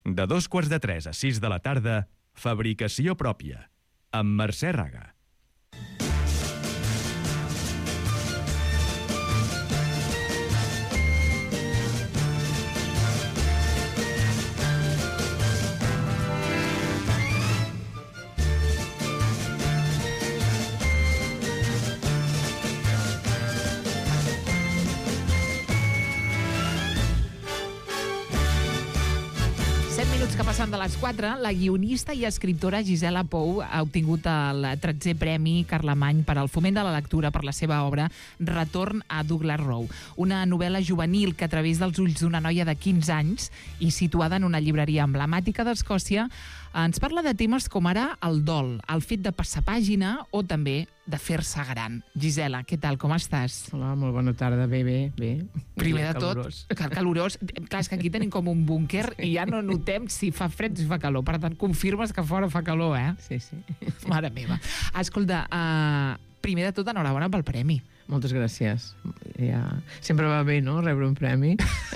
De 2:45 a 6 de la tarda, Fabricació pròpia, amb Mercè Raga. Que passen de les 4, la guionista i escriptora Gisela Pou ha obtingut el 13è Premi Carlemany per al foment de la lectura per la seva obra Retorn a Douglas Row, una novel·la juvenil que a través dels ulls d'una noia de 15 anys i situada en una llibreria emblemàtica d'Escòcia ens parla de temes com ara el dol, el fet de passar pàgina o també de fer-se gran. Gisela, què tal, com estàs? Hola, molt bona tarda, bé. Primer de tot, calorós. Clar, és que aquí tenim com un búnquer i ja no notem si fa fred o si fa calor. Per tant, confirmes que fora fa calor, eh? Sí. Mare meva. Escolta, primer de tot, enhorabona pel premi. Moltes gràcies. Ja. Sempre va bé, no?, rebre un premi.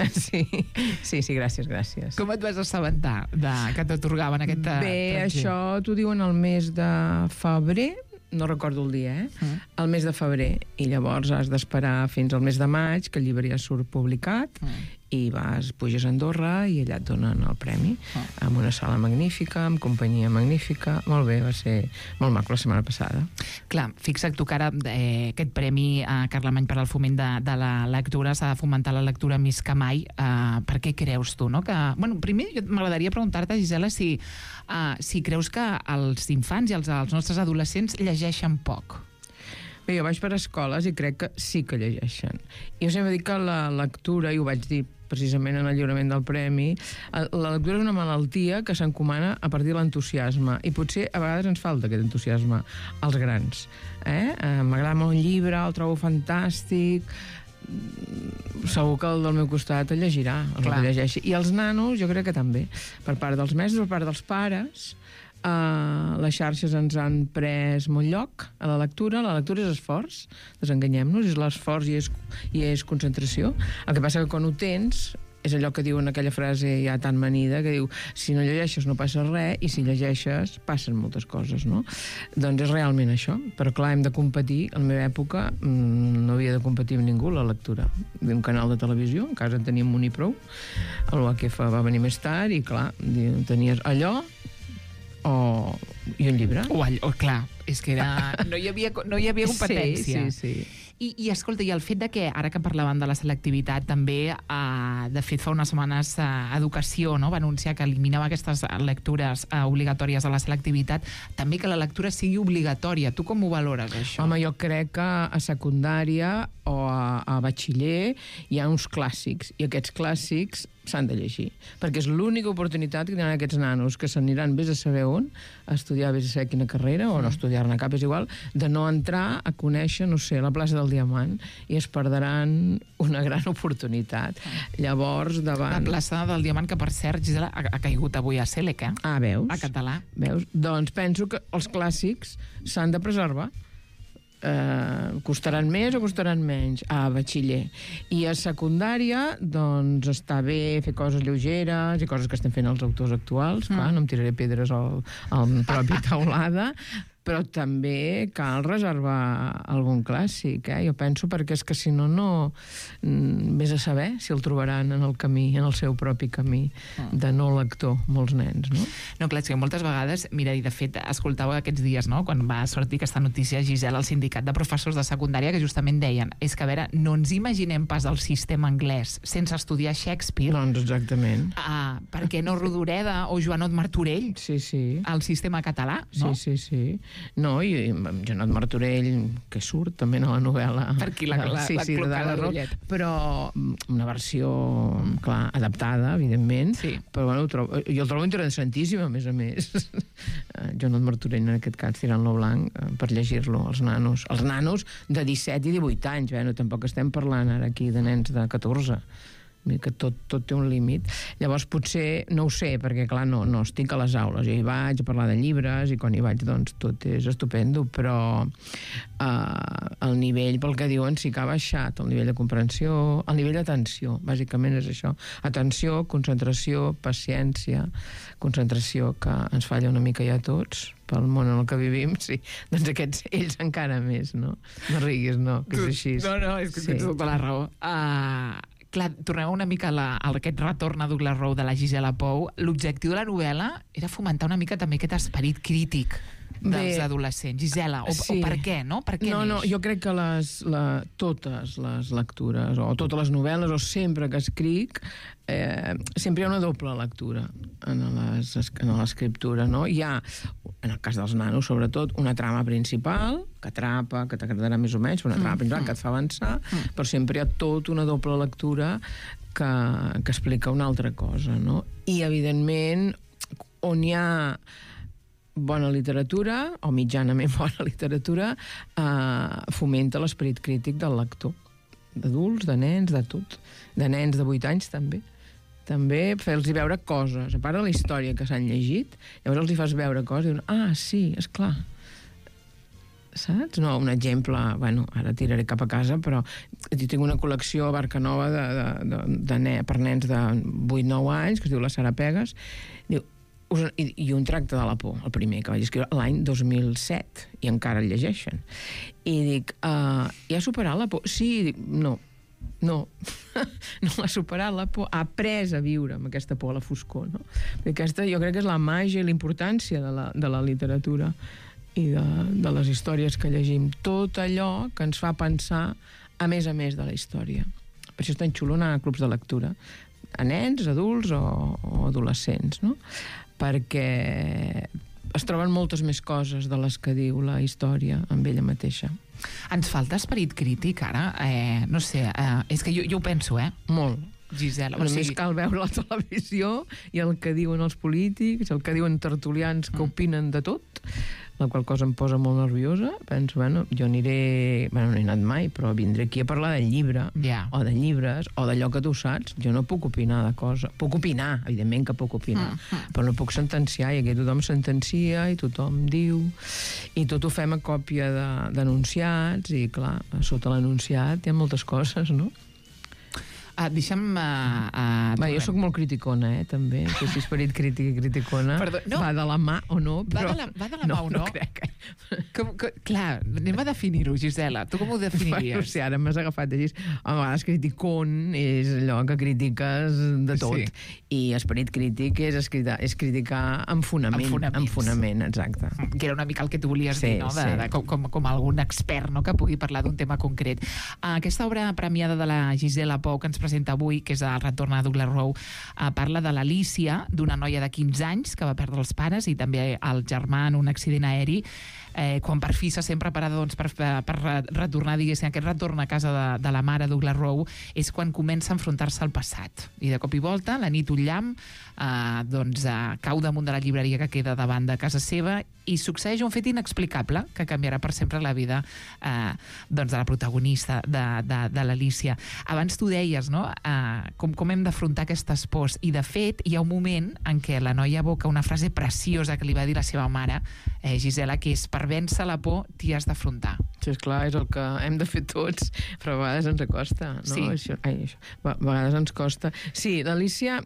Sí, gràcies. Com et vas assabentar que t'atorgaven aquest Bé, això t'ho diuen el mes de febrer, no recordo el dia, el mes de febrer, i llavors has d'esperar fins al mes de maig, que el llibre ja surt publicat, i puges a Andorra i allà et donen el premi, amb una sala magnífica, amb companyia magnífica. Molt bé, va ser molt maco la setmana passada. Clar, fixa't tu que ara aquest premi Carlemany per al foment de la lectura s'ha de fomentar la lectura més que mai. Per què creus tu, no? Primer m'agradaria preguntar-te, Gisela, si creus que els infants i els nostres adolescents llegeixen poc. Bé, jo vaig per escoles i crec que sí que llegeixen. Jo sempre dic que la lectura, i ho vaig dir precisament en el lliurament del premi, la lectura és una malaltia que s'encomana a partir de l'entusiasme, i potser a vegades ens falta aquest entusiasme als grans. M'agrada molt un llibre, el trobo fantàstic, segur que el del meu costat el llegirà, el que llegeixi. I els nanos jo crec que també, per part dels mestres, per part dels pares. Les xarxes ens han pres molt lloc a la lectura és esforç, desenganyem-nos, és l'esforç i és concentració. El que passa que quan ho tens, és allò que diuen aquella frase ja tan manida, que diu, si no llegeixes no passa res, i si llegeixes passen moltes coses, no? Doncs és realment això, però clar, hem de competir. A la meva època no havia de competir amb ningú la lectura. Un canal de televisió, en casa en teníem un i prou, l'UHF va venir més tard, i clar, tenies allò i un llibre. Clar, és que no hi havia competència. Sí. I escolta, i el fet de que, ara que parlàvem de la selectivitat, també, de fet, fa unes setmanes Educació va anunciar que eliminava aquestes lectures obligatòries de la selectivitat, també que la lectura sigui obligatòria. Tu com ho valores, això? Home, jo crec que a secundària o a batxiller hi ha uns clàssics, i aquests clàssics s'han de llegir, perquè és l'única oportunitat que tenen aquests nanos, que s'aniran vés a saber on, a estudiar vés a saber quina carrera, o no estudiar-ne cap, és igual, de no entrar a conèixer, no sé, la plaça del Diamant, i es perdran una gran oportunitat. Llavors, davant... La plaça del Diamant, que per cert, Gisela, ha caigut avui a Sèlec, veus? A català. Veus? Doncs penso que els clàssics s'han de preservar. Costaran més o costaran menys a batxiller, i a secundària doncs està bé fer coses lleugeres i coses que estem fent els autors actuals. Clar, no em tiraré pedres al propi taulada, però també cal reservar algun clàssic, jo penso, perquè és que si no vés a saber si el trobaran en el camí, en el seu propi camí de no lector, molts nens, no? No, clar, és que moltes vegades, mira, i de fet escoltava aquests dies, no?, quan va sortir aquesta notícia, Gisela, al sindicat de professors de secundària, que justament deien, és que a veure, no ens imaginem pas el sistema anglès sense estudiar Shakespeare. Doncs exactament. Per què no Rodoreda o Joanot Martorell? Sí. El sistema català, no? Sí. No, i Joanot Martorell, que surt també a la novel·la. Per aquí la Rullet. Però una versió, clar, adaptada, evidentment, però bueno, jo el trobo interessantíssim, a més. Joanot Martorell, en aquest cas, tirant-lo blanc per llegir-lo als nanos de 17 i 18 anys, no? Tampoc estem parlant ara aquí de nens de 14. que tot té un límit. Llavors potser, no ho sé, perquè clar, no estic a les aules, jo hi vaig a parlar de llibres i quan hi vaig doncs tot és estupendo, però el nivell, pel que diuen, sí que ha baixat, el nivell de comprensió, el nivell d'atenció, bàsicament és això, atenció, concentració, paciència, concentració, que ens falla una mica ja a tots pel món en el que vivim, sí, doncs aquests, ells encara més, no? No riguis, no, que és així. No, és que tens tota la raó. Clar, tornem una mica a aquest retorn a Douglas Rowe de la Gisela Pou. L'objectiu de la novel·la era fomentar una mica també aquest esperit crític dels adolescents. Gisela, o per què, no? Per què no, jo crec que totes les lectures, o totes les novel·les, o sempre que escric, sempre hi ha una doble lectura en l'escriptura, no? Hi ha, en el cas dels nanos, sobretot, una trama principal, que atrapa, que t'agradarà més o menys, una trama principal que et fa avançar, però sempre hi ha tot una doble lectura que explica una altra cosa, no? I, evidentment, on hi ha bona literatura, o mitjanament bona literatura, fomenta l'esperit crític del lector. D'adults, de nens, de tot. De nens de 8 anys, també. També fer-los veure coses. A part de la història que s'han llegit, llavors els hi fas veure coses i diuen, sí, esclar. Saps? No, un exemple, bueno, ara tiraré cap a casa, però tinc una col·lecció a Barcanova per nens de 8-9 anys, que es diu La Sarapegues, diu, i un tracte de la por, el primer, que vaig escriure l'any 2007, i encara el llegeixen. I dic, ja ha superat la por? Sí, dic, no ha superat la por, ha après a viure amb aquesta por a la foscor, no? Aquesta jo crec que és la màgia i la importància de la literatura i de les històries que llegim. Tot allò que ens fa pensar a més de la història. Per això és tan xulo anar a clubs de lectura, a nens, adults o adolescents, no? Perquè es troben moltes més coses de les que diu la història amb ella mateixa. Ens falta esperit crític, ara? No sé, és que jo ho penso, Molt. Gisela. Només cal veure la televisió i el que diuen els polítics, el que diuen tertulians que opinen de tot, la qual cosa em posa molt nerviosa. Penso, jo aniré... no he anat mai, però vindré aquí a parlar del llibre, o de llibres, o d'allò que tu saps. Jo no puc opinar de cosa. Puc opinar, evidentment que puc opinar, però no puc sentenciar, i aquí tothom sentencia i tothom diu, i tot ho fem a còpia d'enunciats, i clar, sota l'enunciat hi ha moltes coses, no? Deixa'm... jo sóc molt criticona, també. Aquest esperit crític i criticona va de la mà o no, però... Va de la mà o no? No crec. Clar, anem a definir-ho, Gisela. Tu com ho definiries? Sí, ara m'has agafat així. A vegades criticon és allò que critiques de tot. I esperit crític és criticar amb fonament. Amb fonament, exacte. Que era una mica el que tu volies dir, no? Com algun expert que pugui parlar d'un tema concret. Aquesta obra premiada de la Gisela Pou que ens presenta avui, que és el retorn a Douglas Rowe, parla de l'Alícia, d'una noia de 15 anys que va perdre els pares i també el germà en un accident aeri. Quan per fi se sent preparada per retornar, diguéssim, aquest retorn a casa de la mare Douglas Rowe, és quan comença a enfrontar-se al passat. I de cop i volta, la nit un llamp cau damunt de la llibreria que queda davant de casa seva i succeeix un fet inexplicable que canviarà per sempre la vida de la protagonista, de l'Alícia. Abans tu deies, no?, com hem d'afrontar aquestes pors, i de fet hi ha un moment en què la noia evoca una frase preciosa que li va dir la seva mare, Gisela, que és: per vèncer la por t'hi has d'afrontar. Sí, esclar, és el que hem de fer tots, però a vegades ens acosta, no? Sí. A vegades ens costa. Sí, l'Alícia,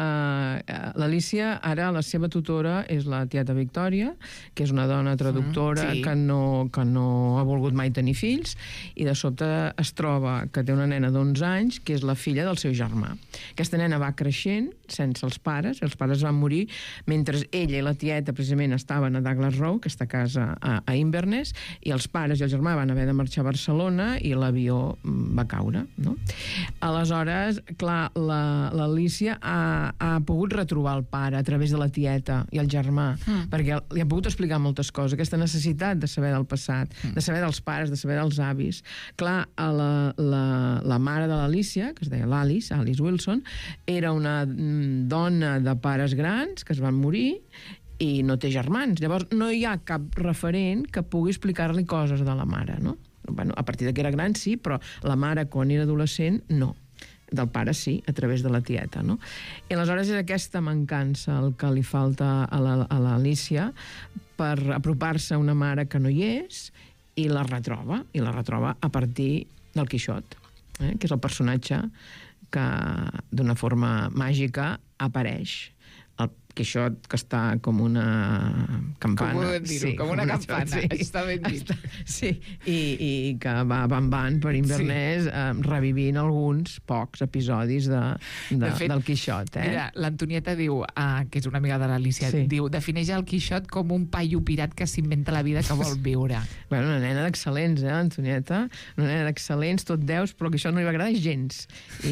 ara la seva tutora és la tieta Victòria, que és una dona traductora que no ha volgut mai tenir fills, i de sobte es troba que té una nena d'11 anys que és la filla del seu germà. Aquesta nena va creixent sense els pares van morir mentre ella i la tieta precisament estaven a Douglas Rowe, aquesta casa a Inverness, i els pares i el germà van haver de marxar a Barcelona i l'avió va caure, no? Aleshores, clar, l'Alícia ha pogut retrobar el pare a través de la tieta i el germà, perquè li ha pogut explicar moltes coses, aquesta necessitat de saber del passat, de saber dels pares, de saber dels avis. Clar, la mare de l'Alícia, que es deia Alice Wilson, era una dona de pares grans que es van morir i no té germans. Llavors no hi ha cap referent que pugui explicar-li coses de la mare, no? Bueno, a partir de que era gran sí, però la mare quan era adolescent no. del pare sí, a través de la tieta, no? I aleshores és aquesta mancança el que li falta a l'Alícia per apropar-se a una mare que no hi és, i la retroba a partir del Quixot, que és el personatge que d'una forma màgica apareix. El Quixot, que està com una campana. Com ho podem dir-ho? Com una campana. Sí, està ben dit. Sí, i que va van per Inverness revivint alguns pocs episodis del Quixot. Mira, l'Antonieta diu, que és una amiga de l'Alícia, diu, defineix el Quixot com un paio pirat que s'inventa la vida que vol viure. Bueno, una nena d'excel·lents, Antonieta? Una nena d'excel·lents, tot deus, però que això no li va agradar gens.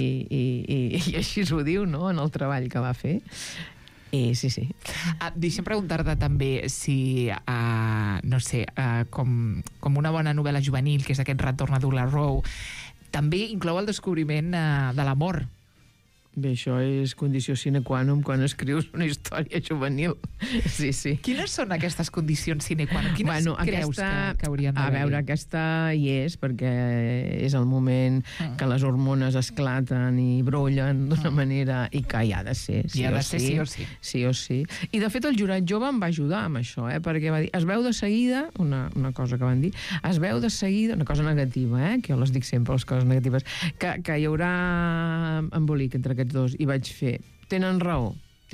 I així ho diu, no?, en el treball que va fer. I sí. Deixa'm preguntar-te també si, no sé, com una bona novel·la juvenil, que és aquest retorn a Douglas Rowe, també inclou el descobriment de l'amor. Bé, això és condició sine qua non quan escrius una història juvenil. Sí. Quines són aquestes condicions sine qua non? Quines creus que haurien d'haver? A veure, aquesta hi és, perquè és el moment que les hormones esclaten i brollen d'una manera, i que hi ha de ser, sí o sí. Sí o sí. I, de fet, el jurat jove em va ajudar amb això, perquè va dir, es veu de seguida, una cosa que van dir, es veu de seguida, una cosa negativa, que jo les dic sempre, les coses negatives, que hi haurà embolic entre aquests dos, i vaig fer, tenen raó,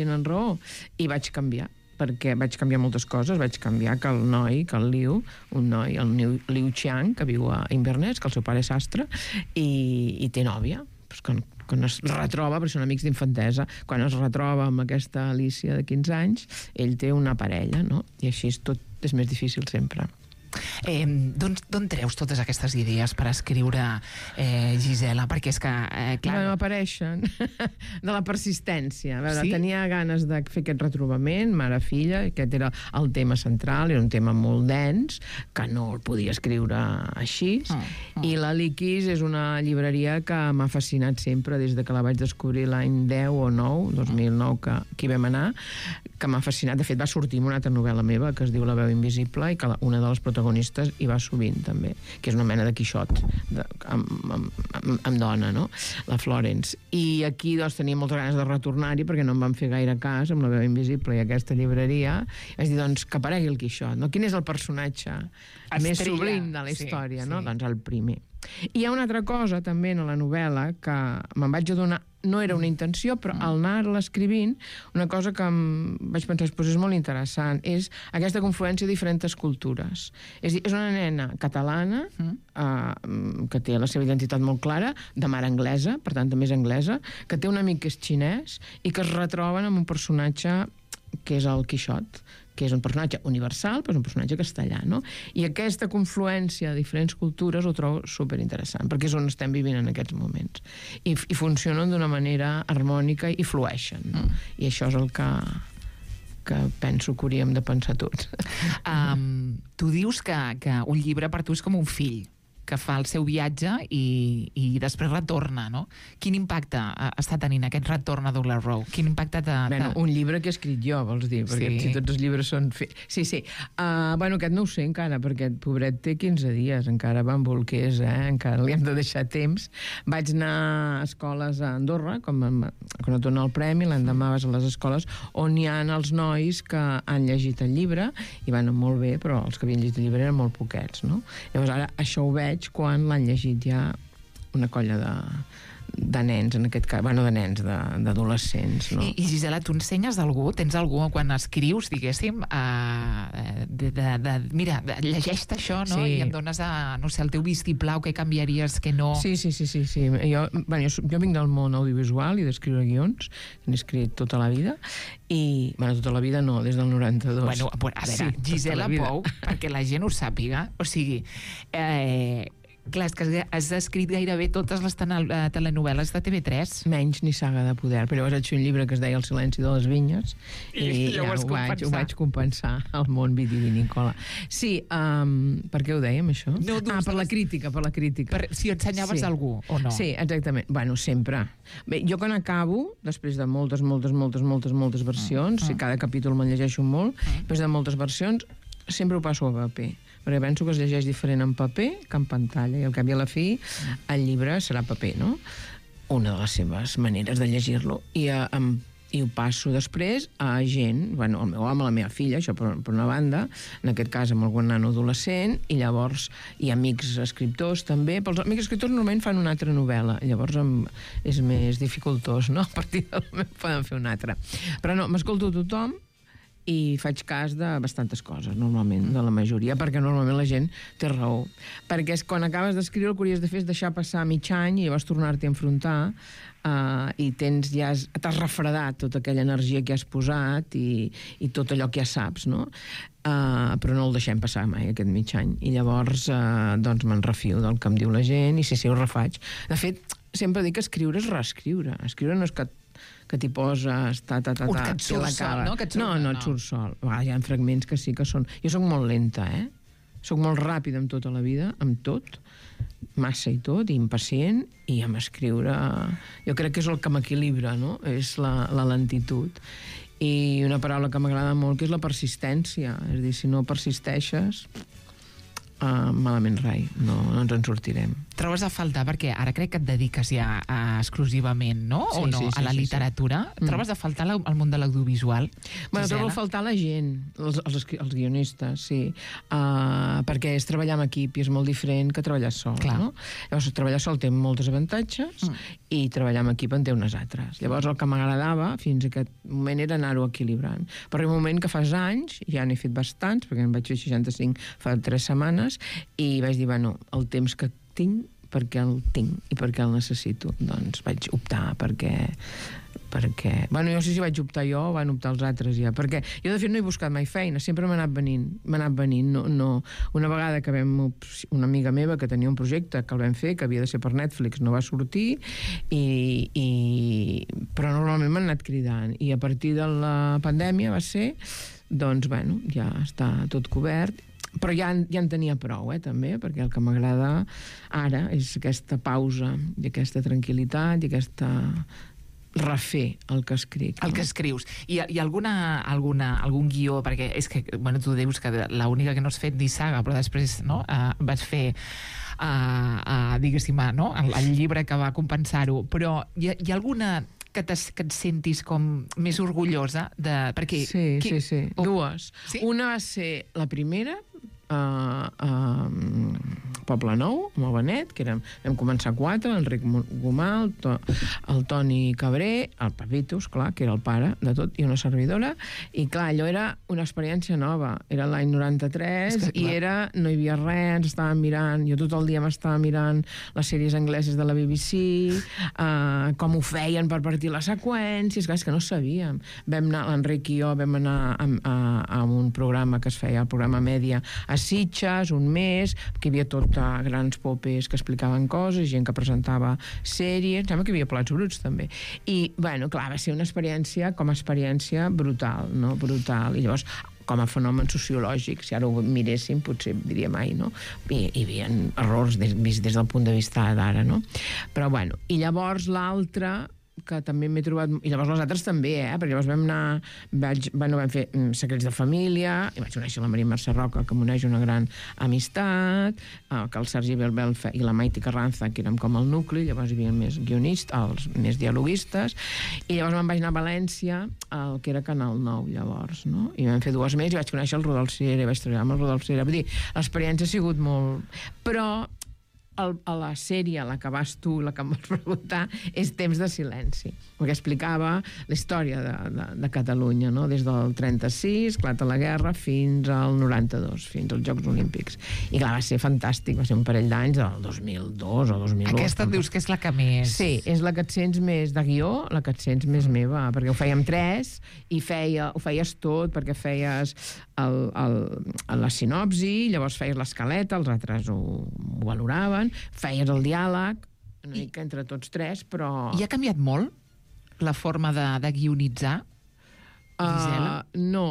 i vaig canviar, perquè vaig canviar moltes coses. Vaig canviar que el noi, que el Liu, un noi, el Liu Qiang, que viu a Inverness, que el seu pare és sastre, i té nòvia, quan es retroba, perquè són amics d'infantesa, quan es retroba amb aquesta Alícia de 15 anys, ell té una parella, no? I així tot és més difícil sempre. D'on treus totes aquestes idees per escriure, Gisela? Perquè és que, clar... Bueno, apareixen de la persistència. A veure, tenia ganes de fer aquest retrobament, mare-filla, aquest era el tema central, era un tema molt dens, que no el podia escriure així, i la Liquis és una llibreria que m'ha fascinat sempre des de que la vaig descobrir l'any 10 o 9, 2009, que hi vam anar, que m'ha fascinat. De fet, va sortir una altra novel·la meva que es diu La veu invisible, i que una de les protagonistes hi va sovint, també, que és una mena de Quixot amb dona, no? La Florence. I aquí, doncs, tenia moltes ganes de retornar-hi perquè no em van fer gaire cas amb La veu invisible i aquesta llibreria. I vaig dir, doncs, que aparegui el Quixot, no? Quin és el personatge més sublim de la història, no? Doncs el primer. I hi ha una altra cosa, també, en la novel·la, que me'n vaig adonar, no era una intenció, però al anar-la escrivint, una cosa que vaig pensar, doncs és molt interessant, és aquesta confluència de diferents cultures. És a dir, és una nena catalana, que té la seva identitat molt clara, de mare anglesa, per tant també és anglesa, que té un amic que és xinès, i que es retroben amb un personatge que és el Quixot, que és un personatge universal, però és un personatge castellà, no? I aquesta confluència de diferents cultures ho trobo superinteressant, perquè és on estem vivint en aquests moments. I funcionen d'una manera harmònica i flueixen, no? I això és el que penso que hauríem de pensar tots. Tu dius que un llibre per tu és com un fill, que fa el seu viatge i després retorna, no? Quin impacte està tenint aquest retorn a Douglas Rowe? Quin impacte Bueno, un llibre que he escrit jo, vols dir? Perquè si tots els llibres són... Sí. Bueno, aquest no ho sé encara, perquè el pobret té 15 dies, encara va en bolquers, encara li hem de deixar temps. Vaig anar a escoles a Andorra, quan et dona el premi, l'endemà vas a les escoles on hi ha els nois que han llegit el llibre, i van molt bé, però els que havien llegit el llibre eren molt poquets, no? Llavors ara això ho veig quan l'han llegit ja una colla de nens, en aquest cas, bueno, de nens, d'adolescents, no? I Gisela, tu ensenyes d'algú? Tens algú quan escrius, diguéssim, mira, llegeix-te això, no? Sí. I em dones, no sé, el teu vistiplau, què canviaries, què no... Sí. Jo vinc del món audiovisual i d'escriure guions, n'he escrit tota la vida, i, bueno, tota la vida no, des del 92. Bueno, a veure, Gisela Pou, perquè la gent ho sàpiga, o sigui... Clar, és que has escrit gairebé totes les telenovel·les de TV3. Menys ni Saga de Poder, però llavors vaig fer un llibre que es deia El silenci de les vinyes, i ja ho vaig compensar al món vitivinícola. Sí, per què ho dèiem, això? No, per la crítica. Si ensenyaves algú, o no? Sí, exactament. Bueno, sempre. Bé, jo quan acabo, després de moltes versions, cada capítol me'n llegeixo molt, després de moltes versions, sempre ho passo a paper, perquè penso que es llegeix diferent en paper que en pantalla, i al cap i a la fi el llibre serà paper, no? una de les seves maneres de llegir-lo, i ho passo després a gent, bueno, el meu home, la meva filla, això per una banda, en aquest cas amb algun nano adolescent, i llavors hi ha amics escriptors també, però els amics escriptors normalment fan una altra novel·la, llavors és més dificultós, no? A partir del meu poden fer una altra. Però no, m'escolto tothom i faig cas de bastantes coses, normalment, de la majoria, perquè normalment la gent té raó. Perquè quan acabes d'escriure el que hauries de fer és deixar passar mig any i llavors tornar-t'hi a enfrontar i t'has refredat tota aquella energia que has posat i tot allò que ja saps, no? Però no el deixem passar mai, aquest mig any. I llavors, doncs, me'n refio del que em diu la gent i sí, ho refaig. De fet, sempre dic que escriure és reescriure. Escriure no és que t'hi poses, que et surt sol, no? No et surt sol. Hi ha fragments que sí que són... Jo soc molt lenta, Soc molt ràpida amb tota la vida, amb tot, massa i tot, i impacient, i amb escriure... Jo crec que és el que m'equilibra, no? És la lentitud. I una paraula que m'agrada molt, que és la persistència. És a dir, si no persisteixes, malament rai, no ens en sortirem. Trobes a faltar, perquè ara crec que et dediques ja exclusivament, no? Sí, o no? sí, a la literatura. Trobes a faltar al món de l'audiovisual? Bueno, trobo a faltar la gent, els guionistes, sí. Perquè és treballar en equip i és molt diferent que treballar sol, no? Llavors, treballar sol té molts avantatges i treballar en equip en té unes altres. Llavors, el que m'agradava fins a aquest moment era anar-ho equilibrant. Però hi ha un moment que fas anys, ja n'he fet bastants, perquè en vaig fer 65 fa 3 setmanes, i vaig dir, bueno, el temps que tinc, perquè el tinc i perquè el necessito. Doncs vaig optar perquè... Bueno, jo no sé si vaig optar jo o van optar els altres ja, perquè jo de fet no he buscat mai feina, sempre m'ha anat venint. No. Una vegada que una amiga meva que tenia un projecte que el vam fer, que havia de ser per Netflix, no va sortir, però normalment m'han anat cridant. I a partir de la pandèmia va ser, doncs, bueno, ja està tot cobert. Però ja en tenia prou, també, perquè el que m'agrada ara és aquesta pausa i aquesta tranquil·litat i aquesta refer el que escric. El que escrius. I algun guió, perquè és que, bueno, tu dius que l'única que no has fet ni saga, però després, no?, vas fer diguéssim, no?, el llibre que va compensar-ho, però hi ha alguna que et sentis com més orgullosa de... Perquè, sí. Dues. Sí? Una va ser la primera, Poble Nou, amb el Benet, que vam començar 4, l'Enric Gomà, el Toni Cabré, el Pepito, esclar, que era el pare de tot, i una servidora, i clar, allò era una experiència nova, era l'any 93, i no hi havia res, ens estàvem mirant, jo tot el dia m'estava mirant les sèries angleses de la BBC, com ho feien per partir les seqüències, és que no sabíem. L'Enric i jo vam anar a un programa que es feia, el programa Mèdia, a Sitges, un mes, que hi havia tot grans popes que explicaven coses, gent que presentava sèries, em sembla que hi havia plats bruts també. I, bueno, clar, va ser una experiència com a experiència brutal, no? Brutal. I llavors, com a fenomen sociològic, si ara ho miréssim, potser diríem, no? Hi havia errors vist des del punt de vista d'ara, no? Però, bueno, i llavors l'altre que també m'he trobat... I llavors les altres també, perquè llavors vam fer Secrets de Família, i vaig conèixer la Maria Mercè Roca, que m'uneix una gran amistat, que el Sergi Belbel i la Maite Carranza, que érem com el nucli, llavors hi havia més guionistes, els més dialoguistes, i llavors me'n vaig anar a València, el que era Canal 9, llavors, no? I vam fer 2 mesos i vaig conèixer el Rodolf Cera, i vaig treballar amb el Rodolf Cera. Vull dir, l'experiència ha sigut molt... Però a la sèrie, la que vas tu, la que em vols preguntar, és Temps de silenci, perquè explicava la història de Catalunya, no? Des del 36, esclata la guerra, fins al 92, fins als Jocs Olímpics. I clar, va ser fantàstic, va ser un parell d'anys, del 2002 o 2001. Aquesta dius que és la que més... Sí, és la que et sents més de guió, la que et sents més meva, perquè ho fèiem 3 i ho feies tot, perquè feies la sinopsi, llavors feies l'escaleta, els altres ho valoraven, feies el diàleg, una mica entre tots 3, però... I ha canviat molt la forma de guionitzar, Gisela? No,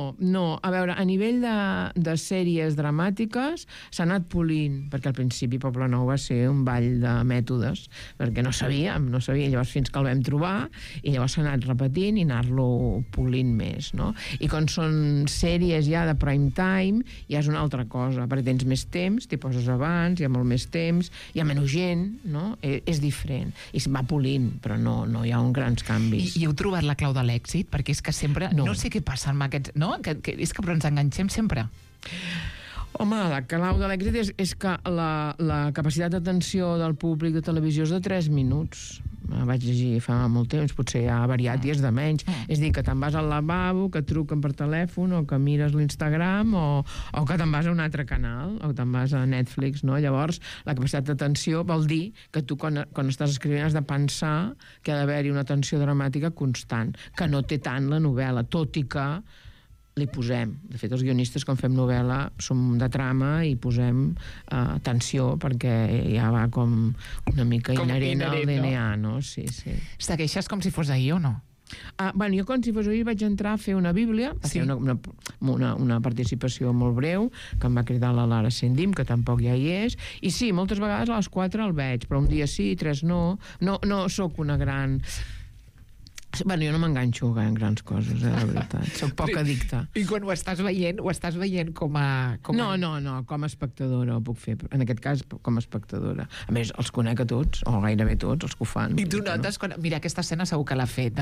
No. A veure, a nivell de sèries dramàtiques s'ha anat polint, perquè al principi Poble Nou va ser un ball de mètodes, perquè no sabíem, llavors fins que el vam trobar, i llavors s'ha anat repetint i anar-lo polint més, no? I quan són sèries ja de prime time, ja és una altra cosa, perquè tens més temps, t'hi poses abans, hi ha molt més temps, hi ha menys gent, no? És diferent. I es va polint, però no hi ha grans canvis. I heu trobat la clau de l'èxit? Perquè és que sempre... No sé què passa amb aquests... No? És que però ens enganxem sempre. Home, la clau de l'èxit és que la capacitat d'atenció del públic de televisió és de 3 minuts. Vaig llegir fa molt temps, potser ha variat i és de menys. És a dir, que te'n vas al lavabo, que et truquen per telèfon, o que mires l'Instagram, o que te'n vas a un altre canal, o te'n vas a Netflix, no? Llavors, la capacitat d'atenció vol dir que tu, quan estàs escrivint, has de pensar que ha d'haver-hi una atenció dramàtica constant, que no té tant la novel·la, tot i que li posem. De fet, els guionistes, quan fem novel·la, som de trama i posem tensió, perquè ja va com una mica inherent al DNA, no? Sí. Segueixes com si fos ahir o no? Bueno, jo com si fos ahir vaig entrar a fer una bíblia, a fer una participació molt breu, que em va cridar la Lara Sendim, que tampoc ja hi és, i sí, moltes vegades a les 4 el veig, però un dia sí, 3 no. No sóc una gran... Bueno, jo no m'enganxo en grans coses, la veritat. Soc poc addicta. I quan ho estàs veient com a... No, com a espectadora ho puc fer. En aquest cas, com a espectadora. A més, els conec a tots, o gairebé tots, els que ho fan. I tu notes, mira, aquesta escena segur que l'ha fet...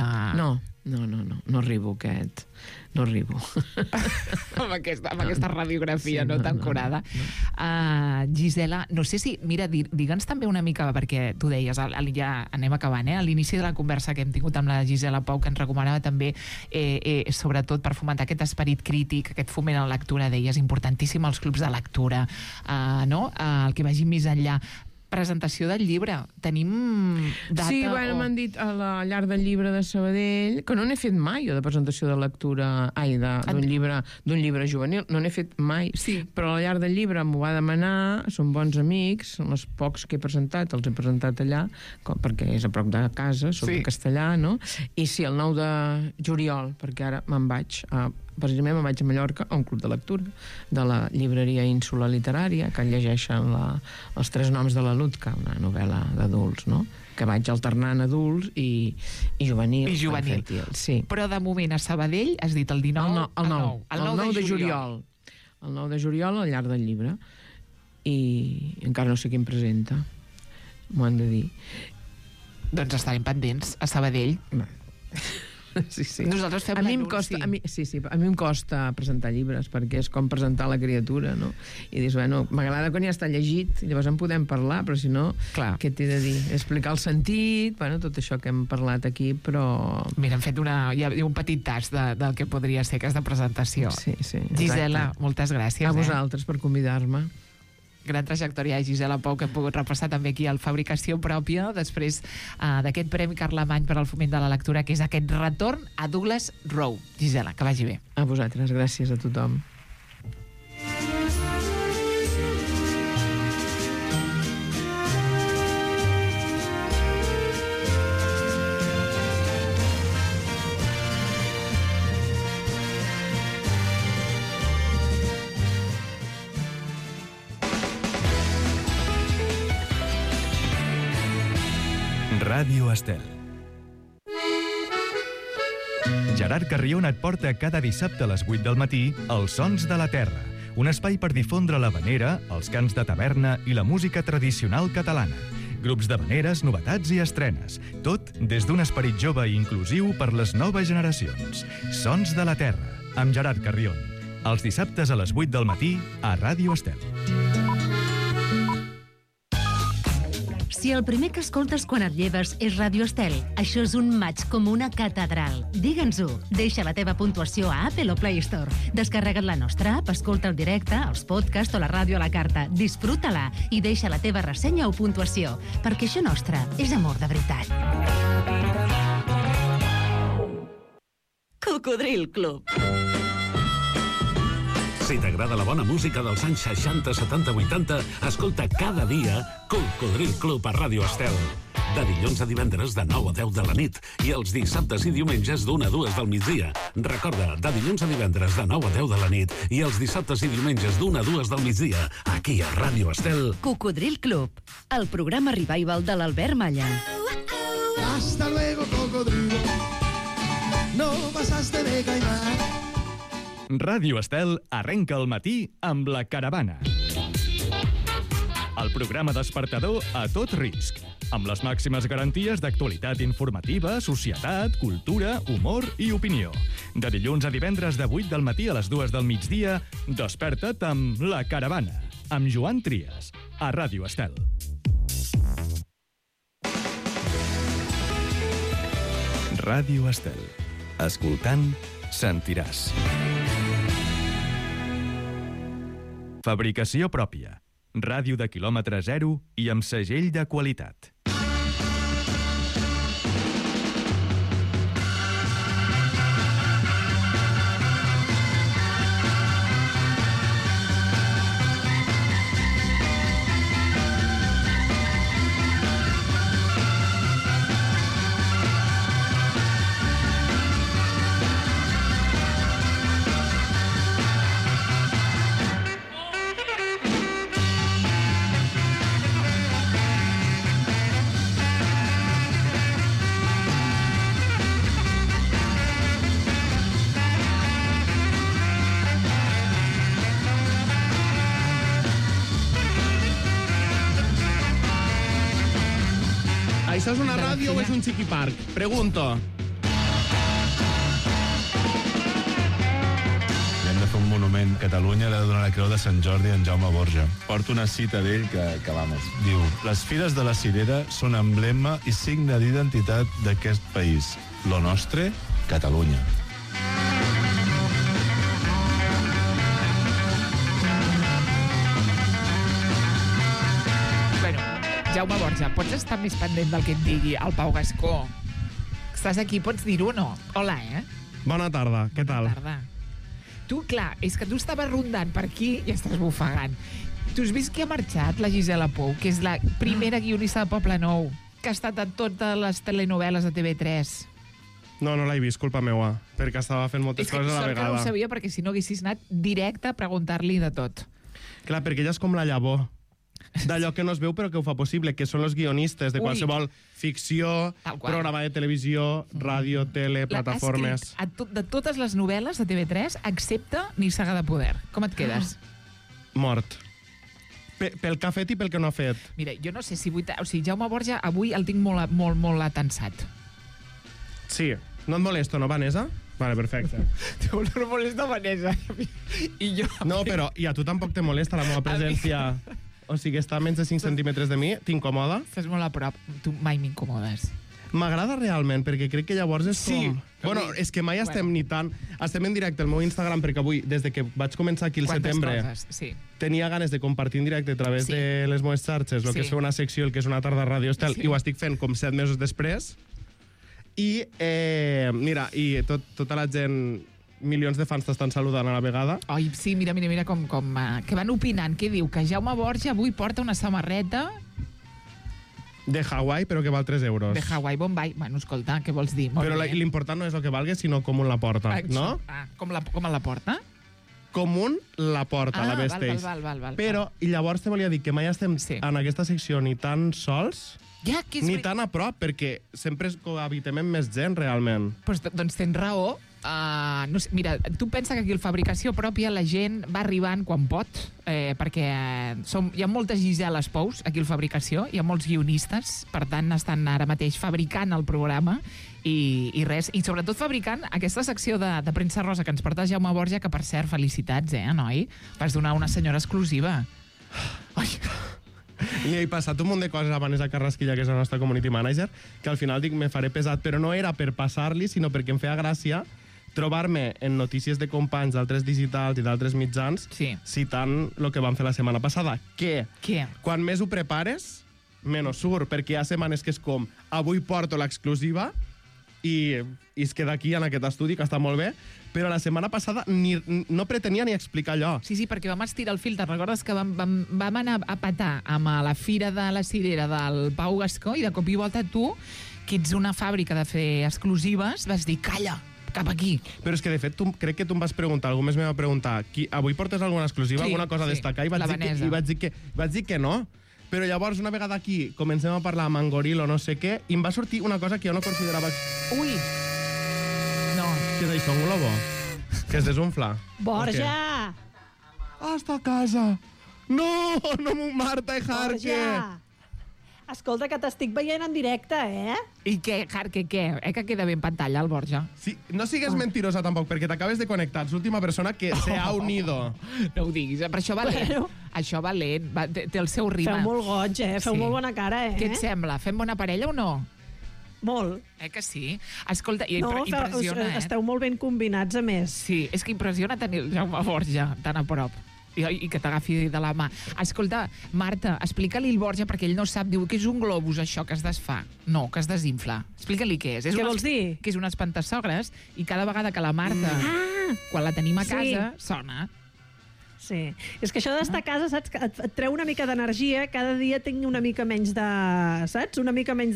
No arribo aquest. No arribo. amb aquesta radiografia tan curada. Gisela, no sé si... Mira, digue'ns també una mica, perquè tu deies, ja anem acabant, a l'inici de la conversa que hem tingut amb la Gisela Pou, que ens recomanava també, sobretot per fomentar aquest esperit crític, aquest foment a la lectura, deies, importantíssim els clubs de lectura, no? El que vagi més enllà. Presentació del llibre. Tenim data? Sí, bueno, m'han dit a la llar del llibre de Sabadell, que no n'he fet mai, jo, de presentació de lectura, d'un llibre juvenil, no n'he fet mai, sí. Però a la llar del llibre m'ho va demanar, són bons amics, són els pocs que he presentat, els he presentat allà, perquè és a prop de casa, soc de Castellà, no? I sí, el 9 de juliol, perquè ara precisament me'n vaig a Mallorca a un club de lectura de la llibreria Ínsula Literària, que llegeixen els 3 noms de la Lutka, una novel·la d'adults, no? Que vaig alternant adults i juvenil. Sí. Però de moment a Sabadell has dit el 19? El 9 de juliol. El 9 de juliol al llar del llibre. I encara no sé qui em presenta. M'ho han de dir. Doncs estarem pendents a Sabadell. Sí. Nosaltres fem l'anunci. A mi em costa presentar llibres, perquè és com presentar la criatura, no? I dius, bueno, m'agrada quan ja està llegit, llavors en podem parlar, però si no, què t'he de dir? Explicar el sentit, bueno, tot això que hem parlat aquí, però... Mira, hem fet un petit tast del que podria ser aquesta presentació. Sí. Gisela, moltes gràcies. A vosaltres per convidar-me. Gran trajectòria de Gisela Pou, que hem pogut repassar també aquí al Fabricació Pròpia, després d'aquest Premi Carlemany per al foment de la lectura, que és aquest retorn a Douglas Rowe. Gisela, que vagi bé. A vosaltres, gràcies a tothom. Ràdio Estel. Gerard Carrion et porta cada dissabte a les 8 del matí Els Sons de la Terra, un espai per difondre l'havanera, els cants de taverna i la música tradicional catalana. Grups d'havaneres, novetats i estrenes. Tot des d'un esperit jove i inclusiu per les noves generacions. Sons de la Terra, amb Gerard Carrion. Els dissabtes a les 8 del matí a Ràdio Estel. Si el primer que escoltes quan et lleves és Ràdio Estel, això és un maig com una catedral. Digue'ns-ho. Deixa la teva puntuació a Apple o Play Store. Descarrega't la nostra app, escolta el directe, els podcasts o la ràdio a la carta. Disfruta-la i deixa la teva ressenya o puntuació, perquè això nostre és amor de veritat. Cocodril Club. Si t'agrada la bona música dels anys 60, 70, 80, escolta cada dia Cocodril Club a Ràdio Estel. de dilluns a divendres de 9 a 10 de la nit i els dissabtes i diumenges d'1 a 2 del migdia. Recorda, de dilluns a divendres de 9 a 10 de la nit i els dissabtes i diumenges d'1 a 2 del migdia, aquí a Ràdio Estel. Cocodril Club, el programa revival de l'Albert Malla. Hasta luego, cocodrilo. No pasaste de caimán. Ràdio Estel arrenca el matí amb La Caravana. El programa despertador a tot risc, amb les màximes garanties d'actualitat informativa, societat, cultura, humor i opinió. De dilluns a divendres de 8 del matí a les 2 del migdia, desperta't amb La Caravana, amb Joan Trias, a Ràdio Estel. Ràdio Estel. Escoltant, sentiràs. Fabricació pròpia. Ràdio de quilòmetre zero i amb segell de qualitat. Això és una ràdio o és un xiquiparc? Pregunto. Hem de fer un monument. Catalunya l'ha de donar la creu de Sant Jordi a en Jaume Borja. Porto una cita d'ell que vamos. Diu, les fires de la Cirera són emblema i signe d'identitat d'aquest país. Lo nostre, Catalunya. Jaume Borja, pots estar més pendent del que et digui el Pau Gascó? Estàs aquí, pots dir-ho o no? Hola, Bona tarda, què tal? Bona tarda. Tu, clar, és que tu estaves rondant per aquí i estàs bufegant. Tu has vist que ha marxat la Gisela Pou, que és la primera guionista de Poble Nou, que ha estat a totes les telenovel·les de TV3. No l'he vist, culpa meua, perquè estava fent moltes coses a la És que vegada. no ho sabia, perquè si no haguessis anat directe a preguntar-li de tot. Clar, perquè ella és com la llavor d'allò que no es veu però que ho fa possible, que són els guionistes de qualsevol ficció, programa de televisió, ràdio, tele, plataformes... Ha escrit de totes les novel·les de TV3, excepte Nissaga de Poder. Com et quedes? Mort. Pel que ha fet i pel que no ha fet. Mira, jo no sé si... O sigui, Jaume Borja avui el tinc molt atensat. Sí. No et molesto, no, Vanessa? Vale, perfecte. No em molesta Vanessa. I jo... No, però i a tu tampoc te molesta la meva presència... O sigui, està a menys de 5 centímetres de mi, t'incomoda? Estàs molt a prop, tu mai m'incomodes. M'agrada realment, perquè crec que llavors és com... Bueno, és que mai estem ni tant... Estem en directe al meu Instagram, perquè avui, des de que vaig començar aquí el setembre, tenia ganes de compartir en directe a través de les meves xarxes el que és una secció, el que és una tarda a Ràdio Estel, i ho estic fent com 7 mesos després. I, mira, i tota la gent... Milions de fans t'estan saludant a la vegada. Ai, sí, mira, com que van opinant. Què diu? Que Jaume Borja avui porta una samarreta... De Hawaii, però que val 3 euros. De Hawaii Bombay. Bueno, escolta, què vols dir? Però l'important no és el que valga, sinó com un la porta, no? Com la porta? Com un la porta, la vesteix. Val. Però, i llavors te volia dir que mai estem en aquesta secció ni tan sols... ni tan a prop, perquè sempre cohabitem amb més gent, realment. Doncs tens raó. No sé, mira, tu pensa que aquí a Fabricació Pròpia la gent va arribant quan pot, perquè hi ha moltes Giseles Pous aquí a Fabricació, hi ha molts guionistes, per tant estan ara mateix fabricant el programa i res, i sobretot fabricant aquesta secció de premsa rosa que ens porta Jaume Borja, que per cert, felicitats, noi? Vas donar una senyora exclusiva. Ai... Li he passat un munt de coses a Vanessa Carrasquilla, que és la nostra community manager, que al final dic, me faré pesat, però no era per passar-li, sinó perquè em feia gràcia trobar-me en notícies de companys d'altres digitals i d'altres mitjans citant el que van fer la setmana passada. Que quan més ho prepares, menys surt, perquè hi ha setmanes que és com avui porto l'exclusiva i es queda aquí en aquest estudi, que està molt bé, però la setmana passada no pretenia ni explicar allò. Sí, perquè vam estirar el fil. Te'n recordes que vam anar a petar amb la fira de la cirera del Pau Gascó i de cop i volta tu, que ets una fàbrica de fer exclusives, vas dir, calla, cap aquí. Però és que, de fet, crec que tu em vas preguntar, algú més me va preguntar, avui portes alguna exclusiva, alguna cosa a destacar? I vaig dir que no. Però llavors, una vegada aquí, comencem a parlar amb en Goril o no sé què, i em va sortir una cosa que jo no considerava... Ui! No. Què és això, un globo? Que es desunfla. Borja! Hasta casa! No, Marta i Jarque! Borja! Escolta, que t'estic veient en directe, eh? I què, Jarque, què? Que queda bé en pantalla, el Borja? Sí, no sigues mentirosa tampoc, perquè t'acabes de connectar. És l'última persona que se ha unido. No ho diguis, però això va lent. Bueno. Això va lent, té el seu ritme. Feu molt goig, eh? Feu molt bona cara, eh? Què et sembla? Fem bona parella o no? Molt. Que sí? Escolta, impressiona, esteu molt ben combinats, a més. Sí, és que impressiona tenir el Jaume Borja tan a prop. I que t'agafi de la mà. Escolta, Marta, explica-li el Borja, perquè ell no sap, diu que és un globus, això, que es desfà. No, que es desinfla. Explica-li què és. Què vols dir? Que és un espantassogres, i cada vegada que la Marta, quan la tenim a casa, sona. Sí. És que això d'estar a casa, saps, et treu una mica d'energia, cada dia tinc una mica menys de... saps? Una mica menys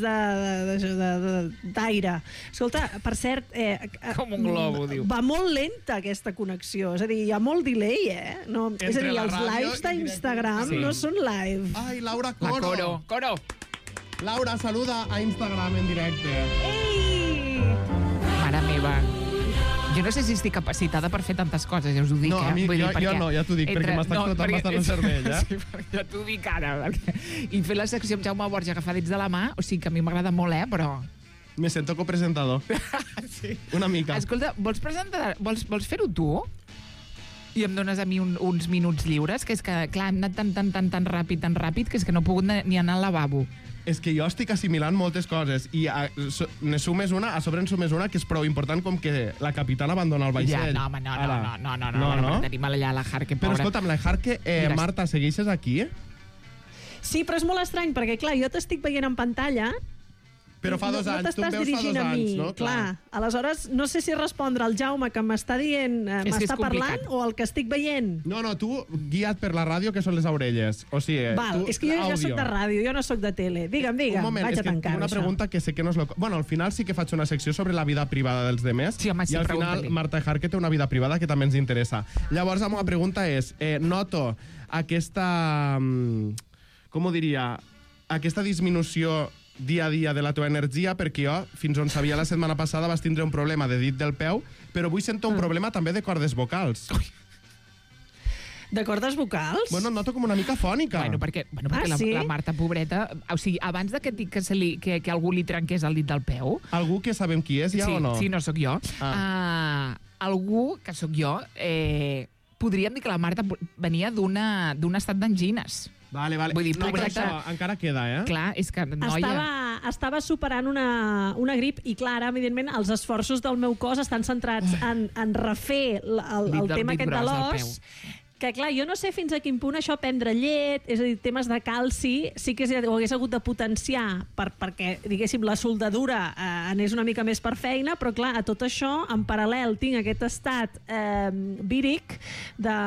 d'aire. Escolta, per cert... Com un globo, diu. Va molt lenta aquesta connexió, és a dir, hi ha molt delay, eh? No, és a dir, els lives d'Instagram no són live. Ai, Laura Coro! La Coro! Laura, saluda a Instagram en directe. Ei! Mare meva. Jo no sé si estic capacitada per fer tantes coses, ja us ho dic, no, eh? Jo no, ja t'ho dic, perquè m'està explotant bastant el cervell, eh? Sí, ja t'ho dic ara. I fer la secció amb Jaume Borja agafadits de la mà, o sigui que a mi m'agrada molt, però... Me sento copresentador. Sí. Una mica. Escolta, vols vols fer-ho tu? I em dones a mi uns minuts lliures? Que és que, clar, hem anat tan ràpid, que és que no he pogut ni anar al lavabo. És que jo estic assimilant moltes coses i ne sumes una, a sobre en sumes una que és prou important com que la capitana abandona el vaixell. Ja, no, home, no. Tenim allà la Jarque, pobra. Però escolta'm, la Jarque, Marta, segueixes aquí? Sí, però és molt estrany, perquè clar, jo t'estic veient en pantalla... Però fa 2 anys, tu em veus fa 2 anys, no? Clar. Aleshores, no sé si respondre al Jaume que m'està dient, m'està parlant, o el que estic veient. No, tu guia't per la ràdio, que són les orelles. O sigui, val, és que jo ja soc de ràdio, jo no soc de tele. Digue'm, un moment, vaig a tancar una pregunta que sé que no és... Bueno, al final sí que faig una secció sobre la vida privada dels demés, sí, home, sí, i al final Marta Jarque té una vida privada que també ens interessa. Llavors, la meva pregunta és, noto aquesta... com ho diria? Aquesta disminució dia a dia de la teva energia, perquè jo, fins on sabia la setmana passada, vas tindre un problema de dit del peu, però avui sento un problema també de cordes vocals. De cordes vocals? Bueno, noto com una mica fònica. Bueno, perquè la Marta, pobreta... O sigui, abans de que algú li trenqués el dit del peu... Algú que sabem qui és, ja, o no? Sí, no sóc jo. Algú que sóc jo... podríem dir que la Marta venia d'un estat d'angines. Vale. Vull dir, pobreta... encara queda, eh? Clar, és que noia... Estava superant una grip i, clar, evidentment, els esforços del meu cos estan centrats en refer el tema aquest de l'os, que, clar, jo no sé fins a quin punt això prendre llet, és a dir, temes de calci, sí que ho hagués hagut de potenciar perquè, diguéssim, la soldadura anés una mica més per feina, però, clar, a tot això, en paral·lel, tinc aquest estat víric de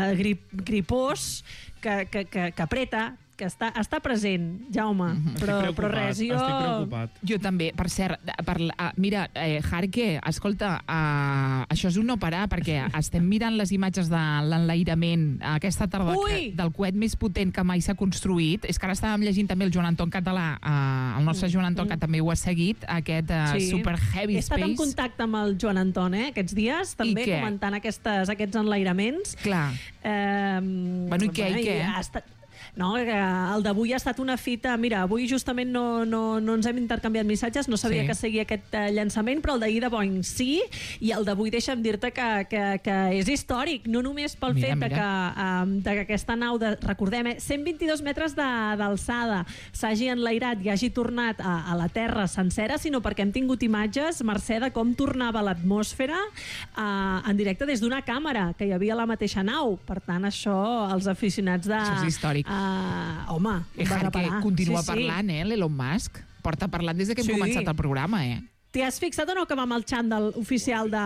gripós que apreta, que està present, Jaume, però res, jo... Estic preocupat. Jo també, per cert, mira, Jarque, escolta, això és un no parar, perquè estem mirant les imatges de l'enlairament aquesta tarda del coet més potent que mai s'ha construït. És que ara estàvem llegint també el Joan Anton Català, el nostre Joan Anton, que també ho ha seguit, aquest super heavy space. He estat en contacte amb el Joan Anton, aquests dies, també comentant aquests enlairaments. Clar. Bueno, i què? No, el d'avui ha estat una fita... Mira, avui justament no ens hem intercanviat missatges, no sabia que seguia aquest llançament, però el d'ahir de Boeing sí, i el d'avui deixa'm dir-te que és històric, no només pel fet que aquesta nau, recordem, 122 metres d'alçada s'hagi enlairat i hagi tornat a la Terra sencera, sinó perquè hem tingut imatges, Mercè, de com tornava l'atmosfera en directe des d'una càmera que hi havia a la mateixa nau. Per tant, això, els aficionats de... Això és històric. Home, Jarque continua parlant, l'Elon Musk. Porta parlant des que hem començat el programa, T'hi has fixat o no que va amb el xandall oficial de...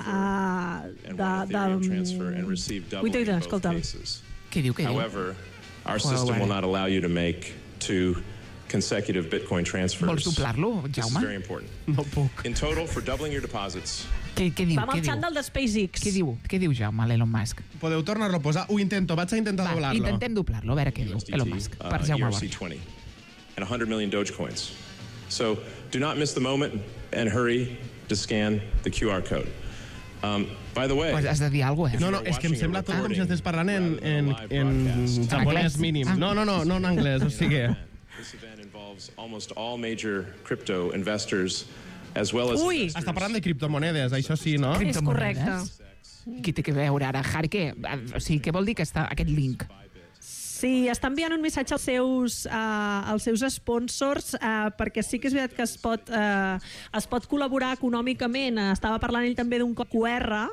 Escolta'm. Què diu? However, our system will not allow you to make 2 consecutive Bitcoin transfers. Vols doblar-lo, Jaume? This is very important. No puc. In total, for doubling your deposits... Què diu? Va amb el xandall de SpaceX. Què diu Jaume, l'Elon Musk? Podeu tornar-lo a posar? Ho intento, vaig a intentar doblar-lo. Intentem doblar-lo, a veure què diu Elon Musk per Jaume Borja. ERC20 and 100 million Dogecoins. So do not miss the moment and hurry to scan the QR code. By the way... Pues has de dir alguna cosa, No, és que em sembla tot com si estàs parlant en japonès mínim. No en anglès, o sigui... This event involves almost all major crypto investors as well as... Ui! Està parlant de criptomonedes, això sí, no? És correcte. Què té que veure ara, Jarque? O sigui, què vol dir aquest link? Sí, està enviant un missatge als seus sponsors perquè sí que és veritat que es pot col·laborar econòmicament. Estava parlant ell també d'un codi QR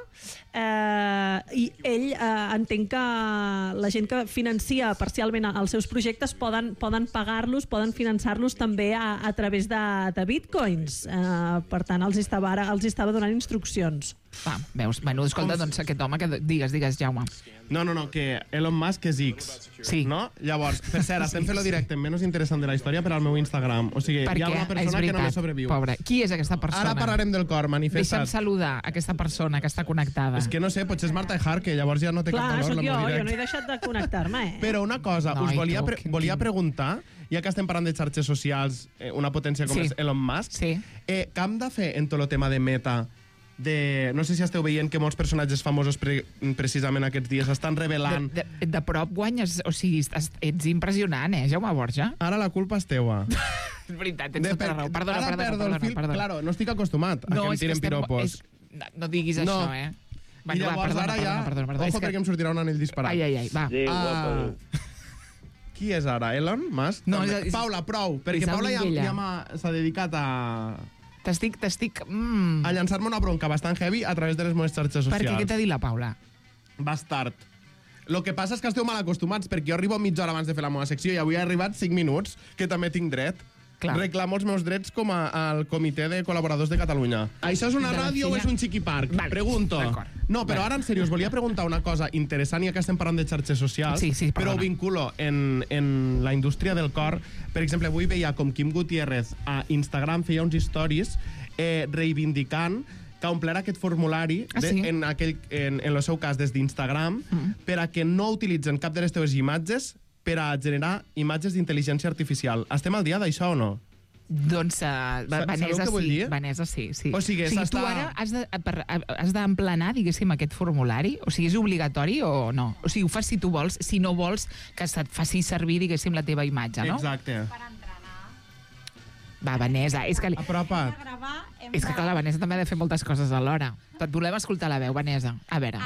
i ell entenc que la gent que financia parcialment els seus projectes poden pagar-los, poden finançar-los també a través de bitcoins. Per tant, els estava donant instruccions. Veus? Bueno, escolta, doncs aquest home que digues, Jaume. No, que Elon Musk és X. Sí. No? Llavors, per cert, estem fent-lo directe menys interessant de la història per al meu Instagram. O sigui, hi ha una persona que només sobreviu. Pobre. Qui és aquesta persona? Ara parlarem del cor, manifestat. Deixa'm saludar aquesta persona que està connectada. És que no sé, potser és Marta Ejar, que llavors ja no té cap valor. Clar, soc jo no he deixat de connectar-me. Però una cosa, us volia preguntar, ja que estem parlant de xarxes socials, una potència com és Elon Musk, què hem de fer en tot el tema de Meta? No sé si esteu veient que molts personatges famosos precisament aquests dies estan revelant... De prop guanyes, o sigui, ets impressionant, Jaume Borja? Ara la culpa és teua. És veritat, tens tota la raó. Perdona. Claro, no estic acostumat a que em tiren piropos. No diguis això, I llavors ara ja... Ojo perquè em sortirà un anell disparat. Ai, va. Qui és ara? Elon Musk? Paula, prou, perquè Paula ja s'ha dedicat a... T'estic... A llançar-me una bronca bastant heavy a través de les meves xarxes socials. Per què? Què t'ha dit la Paula? Bastard. Lo que passa és que esteu mal acostumats, perquè jo arribo mitja hora abans de fer la meva secció i avui he arribat 5 minuts, que també tinc dret. Reclamo els meus drets com al Comitè de Col·laboradors de Catalunya. Això és una ràdio o és un xiquiparc? Pregunto. No, però ara, en sèrio, us volia preguntar una cosa interessant, ja que estem parlant de xarxes socials, però ho vinculo en la indústria del cor. Per exemple, avui veia com Kim Gutiérrez a Instagram feia uns stories reivindicant que ha omplert aquest formulari en el seu cas des d'Instagram per a que no utilitzen cap de les teves imatges per a generar imatges d'intel·ligència artificial. Estem al dia d'això o no? Doncs Vanessa sí. O sigui, tu ara has d'emplenar, diguéssim, aquest formulari? O sigui, és obligatori o no? O sigui, ho fas si tu vols, si no vols que se't faci servir, diguéssim, la teva imatge, no? Exacte. Va, Vanessa, és que... Apropa't. És que, clar, la Vanessa també ha de fer moltes coses alhora. Et volem escoltar la veu, Vanessa. A veure...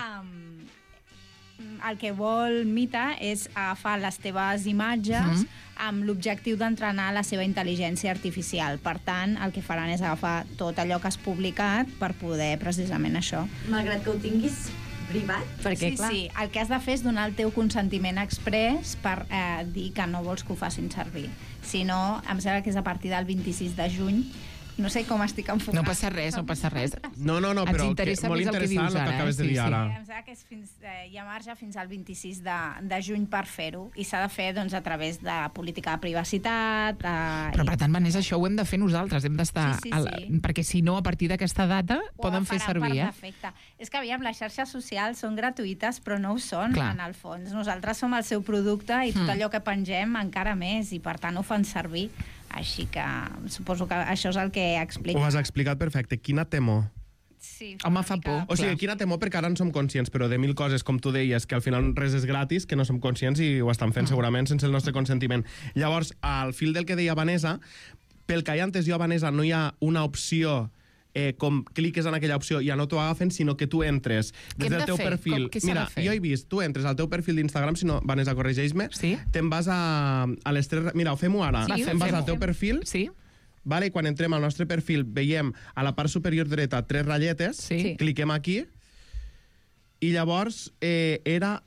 El que vol Meta és agafar les teves imatges amb l'objectiu d'entrenar la seva intel·ligència artificial. Per tant, el que faran és agafar tot allò que has publicat per poder precisament això. Malgrat que ho tinguis privat? Perquè, sí, el que has de fer és donar el teu consentiment express per dir que no vols que ho facin servir. Si no, em sembla que és a partir del 26 de juny. No sé com estic enfocant. No passa res. No, però molt interessant el que acabes de dir ara. Em sembla que hi ha marge fins al 26 de juny per fer-ho i s'ha de fer a través de política de privacitat. Però per tant, Vanessa, això ho hem de fer nosaltres, hem d'estar... Perquè si no, a partir d'aquesta data poden fer servir. És que, aviam, les xarxes socials són gratuïtes, però no ho són, en el fons. Nosaltres som el seu producte i tot allò que pengem encara més, i per tant ho fan servir. Així que suposo que això és el que explica. Ho has explicat perfecte. Quina temor. Sí, home, fa por. O sigui, quina temor, perquè ara en som conscients, però de mil coses, com tu deies, que al final res és gratis, que no som conscients i ho estan fent segurament sense el nostre consentiment. Llavors, al fil del que deia Vanessa, pel que he entès jo, Vanessa, no hi ha una opció com cliques en aquella opció i ja no t'ho agafen, sinó que tu entres des del teu perfil. Mira, jo he vist, tu entres al teu perfil d'Instagram, si no, Vanessa, corregeix-me, te'n vas a les tres... Mira, fem-ho ara. Te'n vas al teu perfil, i quan entrem al nostre perfil veiem a la part superior dreta 3 ratlletes, cliquem aquí, i llavors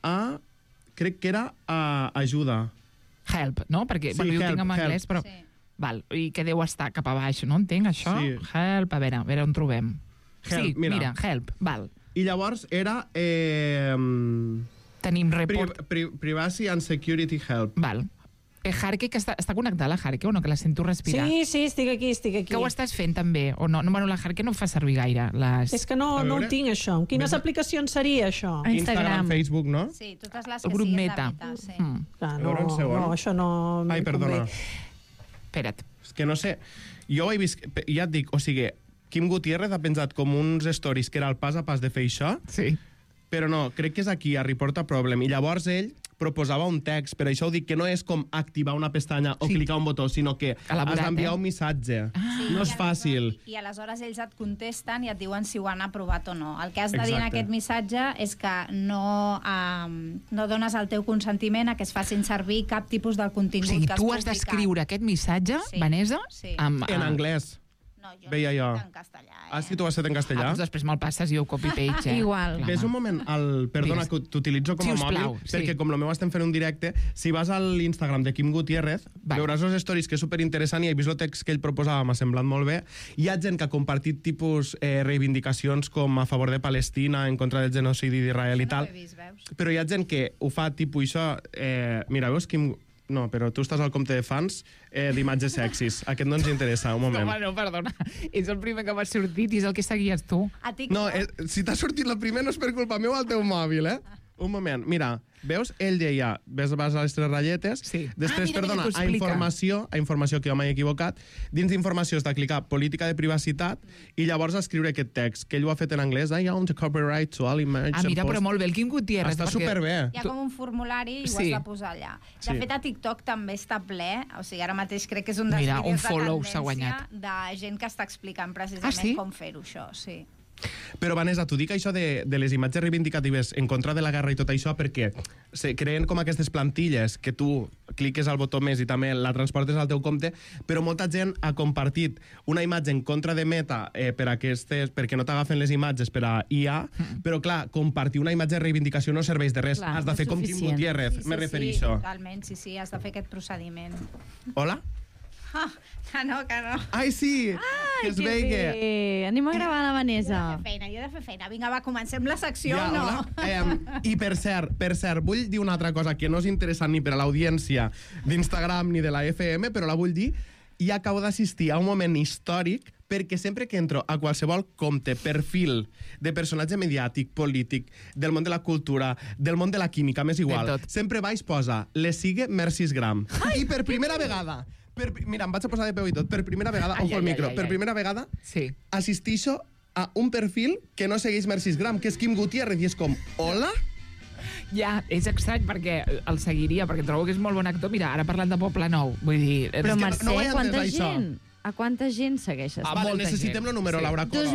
crec que era a ajuda. Help, no? Perquè jo ho tinc en anglès, però... Val. I que deu estar cap a baix, no entenc, això? Sí. Help, a veure on trobem. Help, sí, mira, help, val. I llavors era... Tenim report... Privacy and Security Help. Val. Harke, que està connectada la Harke o no? Que la sento respirar. Sí, estic aquí. Que ho estàs fent també? O no? Bueno, la Harke no fa servir gaire. És que no ho tinc, això. Quines aplicacions seria, això? Instagram, Facebook, no? Sí, totes les que grup siguin Meta. de Meta, sí. No, això no... Ai, perdona. Espera't. És que no sé... Jo ho he vist... Ja et dic, o sigui, Quim Gutiérrez ha penjat com uns stories que era el pas a pas de fer això. Sí. Però no, crec que és aquí, a Report a Problem. I llavors ell proposava un text, per això ho dic, que no és com activar una pestanya o clicar un botó, sinó que has d'enviar un missatge. No és fàcil. I aleshores ells et contesten i et diuen si ho han aprovat o no. El que has de dir en aquest missatge és que no dones el teu consentiment a que es facin servir cap tipus del contingut que has publicat. O sigui, tu has d'escriure aquest missatge, Vanessa? En anglès. Veia jo. En castellà. Ah, sí, tu ho has fet en castellà? Doncs després me'l passes i jo copy-page. Igual. Ves un moment, perdona, que t'utilitzo com a mòbil, perquè com el meu estem fent un directe, si vas a l'Instagram de Quim Gutiérrez, veuràs les stories, que és superinteressant, i he vist el text que ell proposava, m'ha semblat molt bé. Hi ha gent que ha compartit tipus reivindicacions com a favor de Palestina, en contra del genocidi d'Israel i tal, però hi ha gent que ho fa tipus això... Mira, veus, Quim... No, però tu estàs al compte de fans d'imatges sexis. Aquest no ens interessa, un moment. No, perdona. És el primer que m'ha sortit i és el que seguies tu. No, si t'ha sortit el primer no és per culpa meva al teu mòbil, Un moment, mira, veus? Ell deia, vas a les 3 ratlletes, després, perdona, a informació que jo m'he equivocat, dins d'informació has de clicar política de privacitat i llavors escriure aquest text, que ell ho ha fet en anglès, I own the copyright to all images. Mira, però molt bé, el Quim Gutiérrez. Està superbé. Hi ha com un formulari i ho has de posar allà. De fet, a TikTok també està ple, o sigui, ara mateix crec que és un dels vídeos de tendència de gent que està explicant precisament com fer-ho, això, sí. Però, Vanessa, t'ho dic això de les imatges reivindicatives en contra de la guerra i tot això perquè se creen com aquestes plantilles que tu cliques al botó més i també la transportes al teu compte, però molta gent ha compartit una imatge en contra de Meta perquè no t'agafen les imatges per a IA, però clar, compartir una imatge de reivindicació no serveix de res. Has de fer com Quim Gutiérrez, me refereixo. Totalment, sí, has de fer aquest procediment. Hola? Que no. Ai, sí! Ai, que bé! Anem a gravar la Vanessa. Jo he de fer feina. Vinga, va, comencem la secció, ja, no? I per cert, vull dir una altra cosa que no és interessant ni per a l'audiència d'Instagram ni de la FM, però la vull dir, i acabo d'assistir a un moment històric perquè sempre que entro a qualsevol compte, perfil de personatge mediàtic, polític, del món de la cultura, del món de la química, m'és igual, sempre baix posa les sigue Mercis Gram. I per primera vegada... Mira, em vaig a posar de peu i tot. Per primera vegada, ojo al micro, per primera vegada assistixo a un perfil que no segueix Mercis Gram, que és Quim Gutiérrez, i és com, hola? Ja, és estrany perquè el seguiria, perquè trobo que és molt bon actor. Mira, ara parlant de Poble Nou, vull dir... Però Mercè, quanta gent? A quanta gent segueixes? Vale, necessitem el número, Laura Cora.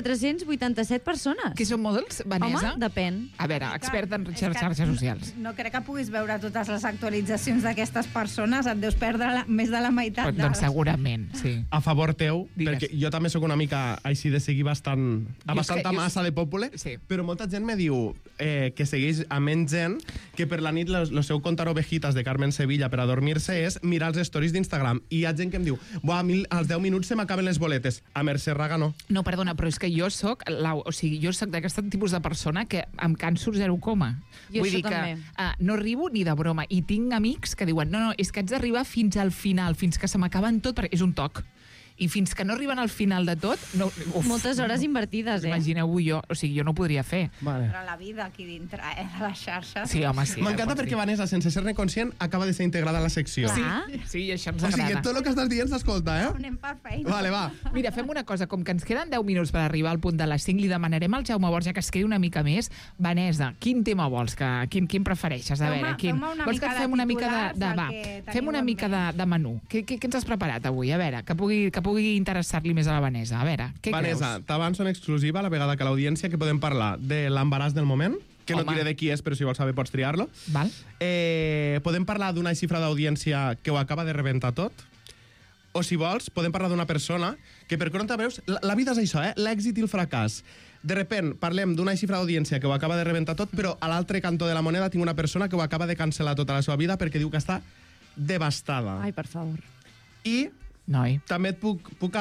2.487 persones. Que són molts, Vanessa? Home, depèn. A veure, experta en xarxes socials. No crec que puguis veure totes les actualitzacions d'aquestes persones, et deus perdre més de la meitat. Doncs segurament, sí. A favor teu, perquè jo també sóc una mica així de seguir bastanta massa de Popule, però molta gent me diu que segueix a menys gent que per la nit el seu contar ovejitas de Carmen Sevilla per a dormir-se és mirar els stories d'Instagram. I hi ha gent que em diu, als 10 minuts se m'acaben les boletes. A Mercè Raga no. No, perdona, però és que jo soc d'aquest tipus de persona que em canso 0, Jo vull dir també. Que no ribo ni de broma. I tinc amics que diuen, no, és que haig d'arribar fins al final, fins que se m'acaben tot, perquè és un toc. I fins que no arriben al final de tot... Moltes hores invertides, Imagineu-ho jo, o sigui, jo no ho podria fer. Però la vida aquí dintre, de les xarxes... Sí, home, sí. M'encanta perquè Vanessa, sense ser-ne conscient, acaba de ser integrada a la secció. Sí, això ens agrada. O sigui, tot el que estàs dient s'escolta, Anem per feina. Vale, va. Mira, fem una cosa, com que ens queden 10 minuts per arribar al punt de les 5, li demanarem al Jaume Borja que es quedi una mica més. Vanessa, quin tema vols? Quin prefereixes? A veure, quin... Vols que fem una mica fem una mica de menú. Què ens has preparat avui? A veure, que pugui interessar-li més a la Vanessa. A veure, què Vanessa, creus? t'avanço en exclusiva a la vegada que l'audiència que podem parlar de l'embaràs del moment, que no diré de qui és, però si vols saber pots triar-lo. Val. Podem parlar d'una xifra d'audiència que ho acaba de rebentar tot. O si vols, podem parlar d'una persona que per compte veus... La vida és això, l'èxit i el fracàs. De repent parlem d'una xifra d'audiència que ho acaba de rebentar tot, però a l'altre cantó de la moneda tinc una persona que ho acaba de cancel·lar tota la seva vida perquè diu que està devastada. Ai, per favor. I Noi. També et puc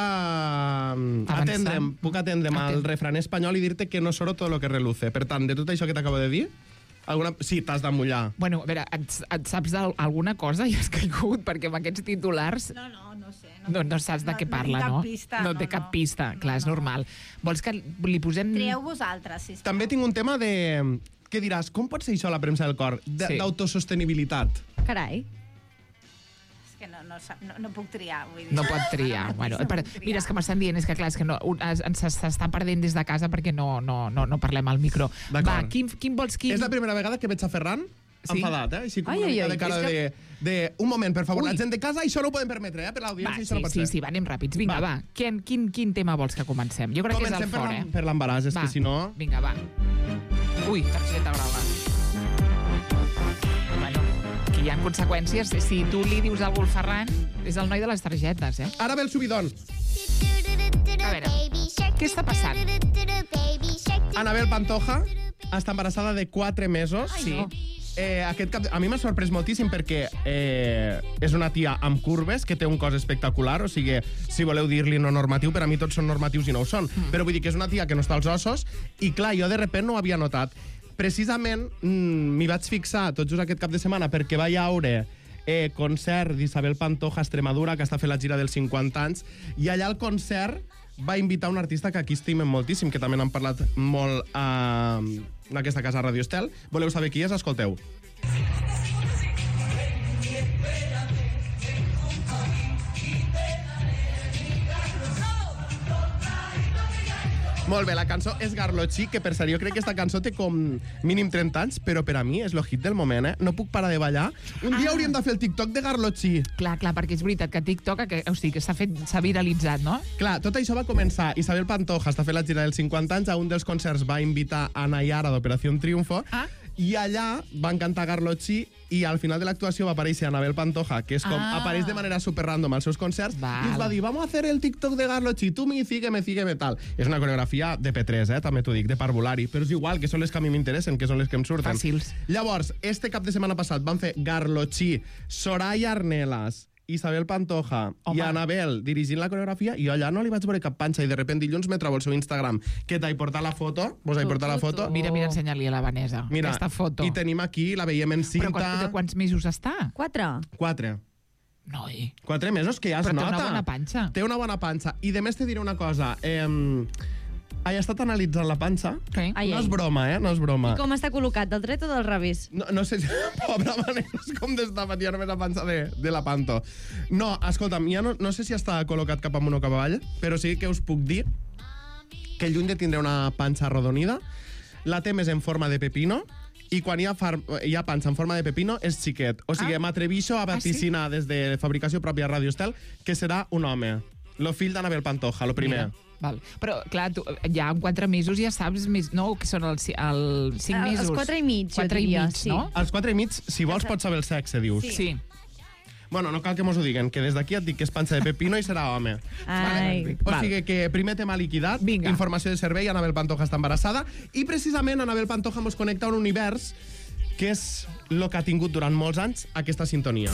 atendre'm al refrán espanyol i dir-te que no solo todo lo que reluce. Per tant, de tot això que t'acabo de dir, sí, t'has de mullar. Bueno, a veure, et saps d'alguna cosa i has caigut? Perquè amb aquests titulars... No sé. No saps de què parla, no? No té cap pista, clar, és normal. Vols que li posem... Trieu vosaltres, sisplau. També tinc un tema de... Què diràs? Com pot ser això la premsa del cor? D'autosostenibilitat. Carai. No puc triar, vull dir. No pot triar. Bueno, mira, és que m'estan dient, és que clar, és que ens s'està perdent des de casa perquè no parlem al micro. Va, quin vols? És la primera vegada que veig a Ferran enfadat, Així com una mica de cara de... Un moment, per favor, la gent de casa, això no ho podem permetre, per l'audiència, això no pot ser. Sí, va, anem ràpids. Vinga, va. Quin tema vols que comencem? Jo crec que és el fort, per l'embaràs, és que si no... Vinga, va. Ui, targeta groga. Hi ha conseqüències. Si tu li dius alguna cosa al Ferran, és el noi de les targetes, Ara ve el subidon. A veure, què està passant? Anabel Pantoja està embarassada de 4 mesos. Sí. A mi m'ha sorprès moltíssim perquè és una tia amb curves que té un cos espectacular, o sigui, si voleu dir-li no normatiu, per a mi tots són normatius i no ho són. Però vull dir que és una tia que no està als ossos i, clar, jo de repente no ho havia notat. Precisament m'hi vaig fixar tot just aquest cap de setmana perquè vaig veure concert d'Isabel Pantoja a Extremadura, que està fent la gira dels 50 anys, i allà al concert va invitar un artista que aquí estimen moltíssim, que també n'han parlat molt en aquesta casa Radio Estel. Voleu saber qui és? Escolteu. Molt bé, la cançó és Garlotxí, que per cert, jo crec que aquesta cançó té com mínim 30 anys, però per a mi és lo hit del moment, No puc parar de ballar. Un dia hauríem de fer el TikTok de Garlotxí. Clar, perquè és veritat que TikTok, o sigui, que s'ha viralitzat, no? Clar, tot això va començar. Isabel Pantoja està fent la gira dels 50 anys, a un dels concerts va invitar a Nayara d'Operació Triunfo, i allà van cantar Garlotxí i al final de l'actuació va aparèixer Anabel Pantoja, que és com apareix de manera super random als seus concerts, i ens va dir, vamos a hacer el TikTok de Garlotxí, tu sígueme, tal. És una coreografia de P3, també t'ho dic, de parvulari, però és igual, que són les que a mi m'interessen, que són les que em surten. Fàcils. Llavors, este cap de setmana passat van fer Garlotxí, Soraya Arnelas, Isabel Pantoja i Anabel dirigint la coreografia, i jo allà no li vaig veure cap panxa, i de repente dilluns me trobo el seu Instagram, que t'he portat la foto, vos he portat la foto. Mira, ensenya-li a la Vanessa aquesta foto. I tenim aquí, la veiem en cinta. Però de quants mesos està? 4. Noi. 4 mesos, que ja es nota. Però té una bona panxa. Té una bona panxa. I de més te diré una cosa, he estat analitzant la panxa. No és broma, no és broma. I com està col·locat, del dret o del revés? No sé si... Pobre manera, és com d'estar ja només la panxa de la Panto. No, escolta'm, ja no sé si està col·locat cap amunt o cap avall, però sí que us puc dir que lluny de tindre una panxa arrodonida, la té més en forma de pepino, i quan hi ha panxa en forma de pepino és xiquet. O sigui, m'atrevixo a vaticinar des de fabricació pròpia Radio Estel que serà un home. Lo fill d'Anabel Pantoja, lo primer. Val. Però, clar, tu ja en 4 mesos ja saps més, no? Que són els 5 mesos. Els 4 i mig, 4 i mig, sí. No? Els 4 i mig, si vols, pots saber el sexe, dius. Sí. Bueno, no cal que mos ho diguen, que des d'aquí et dic que és panxa de pepino i serà home. Ai. O sigui que primer tema liquidat, informació de servei, Anabel Pantoja està embarassada, i precisament Anabel Pantoja mos connecta a un univers que és el que ha tingut durant molts anys aquesta sintonia.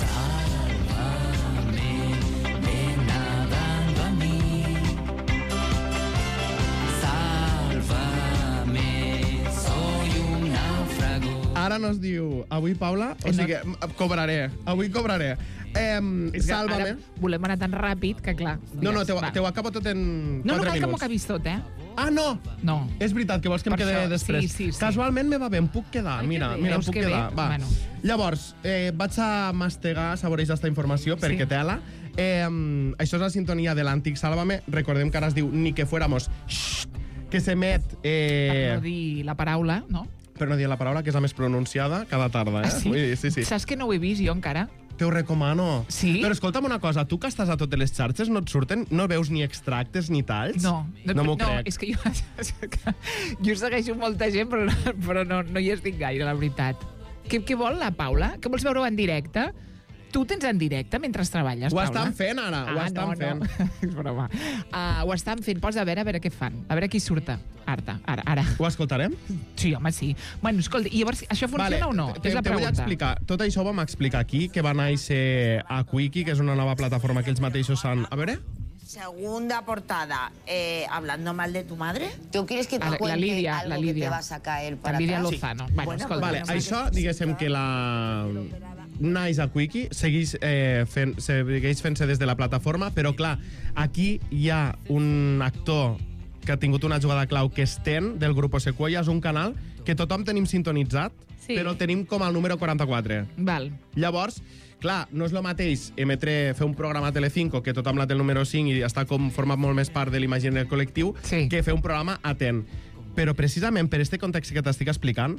Ara no es diu, avui, Paula, o sigui, cobraré, avui cobraré. Sálvame. Ara volem anar tan ràpid que, clar... No, t'ho acabo tot en 4 minuts. No cal que m'ho acabis tot, Ah, no! No. És veritat, que vols que em quede després. Sí. Casualment me va bé, em puc quedar. Mira, em puc quedar. Va. Llavors, vaig a mastegar, saborejar aquesta informació, perquè tela. Això és la sintonia de l'antic Sálvame. Recordem que ara es diu Ni que fuéramos, que s'emet... Per no dir la paraula, no? Per no dir la paraula, que és la més pronunciada cada tarda. Sí? Sí. Saps que no ho he vist jo encara? Te ho recomano. Sí? Però escolta'm una cosa, tu que estàs a totes les xarxes no et surten, no veus ni extractes ni talls? No m'ho crec. És que jo segueixo molta gent, però no hi estic gaire, la veritat. Què vol la Paula? Que vols veure-ho en directe? Tu tens en directe mentre treballes, Ho Paula? estan fent, ara. Ho estan fent. És broma. Ho estan fent. Posa a veure què fan. A veure qui surt. Ara. Ho escoltarem? Sí, home, sí. Bueno, escolta, i llavors, això funciona o no? És la Te vull pregunta. explicar. Tot això ho vam explicar aquí, que va néixer a Quickie, que és una nova plataforma que ells mateixos han... A veure... Segunda portada, hablando mal de tu madre. ¿Tú quieres que te La cuente Lidia, algo la que Lidia. te va a sacar él para La Lidia atrás? Lozano. Sí. Bueno, escolta. Vale, això, diguéssim que la... Naix a Quickie, segueix fent-se des de la plataforma, però clar, aquí hi ha un actor que ha tingut una jugada clau, que és Ten, del Grupo Sequoia. És un canal que tothom tenim sintonitzat, però el tenim com al número 44. Val. Llavors, clar, no és el mateix fer un programa a Telecinco, que tothom la té el número 5 i està format molt més part de l'imaginari col·lectiu, que fer un programa a Ten. Però precisament per este context que t'estic explicant,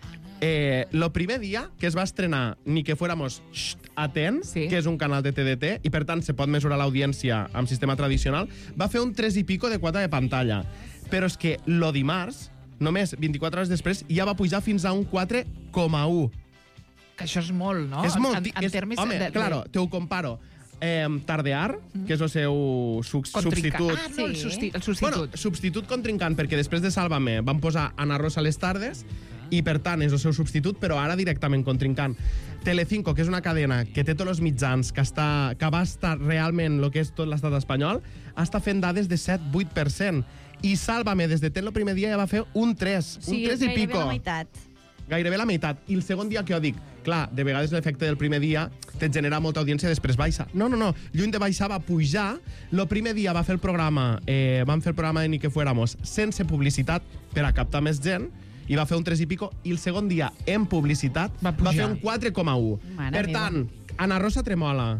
el primer dia que es va estrenar Ni que fuéramos a Ten, que és un canal de TDT, i per tant se pot mesurar l'audiència amb sistema tradicional, va fer un 3 i pico de quota de pantalla. Però és que lo dimarts, només 24 hores després, ja va pujar fins a un 4,1. Que això és molt, no? És molt... En termes home, claro, te ho comparo. Tardear, que és el seu substitut. Ah, no, el substitut. Bueno, substitut contrincant, perquè després de Sálvame van posar Ana Rosa a les tardes, i per tant és el seu substitut, però ara directament contrincant. Telecinco, que és una cadena que té tots els mitjans, que va estar realment el que és tot l'estat espanyol, està fent dades de 7-8%. I Sálvame, des de Ten el primer dia ja va fer un 3, un 3 i pico. Gairebé la meitat. Gairebé la meitat. I el segon dia que jo dic, clar, de vegades l'efecte del primer dia te genera molta audiència i després baixa. No. Lluny de baixar, va pujar. El primer dia va fer el programa, van fer el programa de Ni que fuéramos sense publicitat per a captar més gent, i va fer un 3 i pico, i el segon dia, en publicitat, va fer un 4,1. Per tant, Ana Rosa tremola.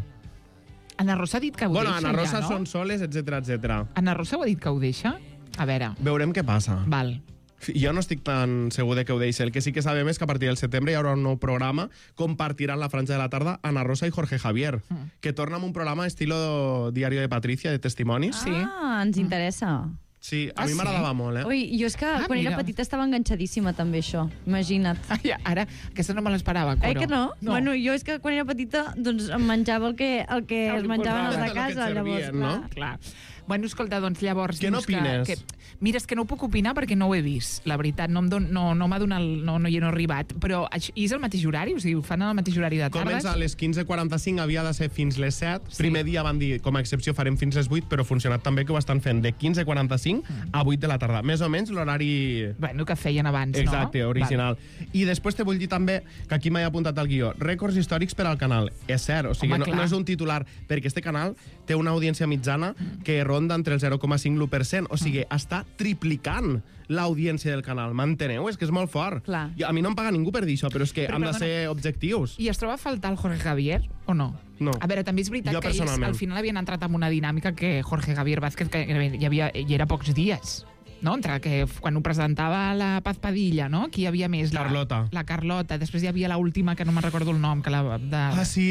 Ana Rosa ha dit que ho deixa, Ana Rosa ja, no? són soles, etc. Ana Rosa ho ha dit que ho deixa? A veure. Veurem què passa. Val. Jo no estic tan segur de que ho deixi. El que sí que sabem és que a partir del setembre hi haurà un nou programa, compartiran la franja de la tarda Ana Rosa i Jorge Javier, que torna amb un programa estilo Diario de Patricia, de testimonis. Ah, ens interessa. Sí, a mi m'agradava molt, Ui, jo és que quan era petita estava enganxadíssima també, això. Imagina't. Ara, aquesta no me l'esperava, Coro. Que no? Bueno, jo és que quan era petita doncs em menjava el que es menjaven els de casa, llavors, clar. Bueno, escolta, doncs llavors... Què n'opines? Mira, és que no ho puc opinar perquè no ho he vist, la veritat. No m'ha donat... No hi he arribat. Però és el mateix horari? O sigui, ho fan al mateix horari de tardes? Comença a les 15:45, havia de ser fins les 7. Primer dia van dir, com a excepció, farem fins les 8, però ha funcionat també que ho estan fent de 15:45 a 8 de la tarda. Més o menys l'horari... Bueno, que feien abans, no? Exacte, original. I després te vull dir també, que aquí m'he apuntat al guió, rècords històrics per al canal. És cert, o sigui, no és un titular, perquè este canal té una audiència mitjana que ronda entre el 0,5 i l'1%. O sigui, està triplicant l'audiència del canal. M'enteneu? És que és molt fort. Clar. I a mi no em paga ningú per dir això, però és que hem de ser objectius. I es troba a faltar el Jorge Javier, o no? No. A veure, també és veritat Jo que ells al final havien entrat en una dinàmica que Jorge Javier Vázquez, que hi era pocs dies, no? Entre que quan ho presentava la Paz Padilla, no? Qui hi havia més? Carlota. La Carlota. Després hi havia l'última, que no me'n recordo el nom. Sí,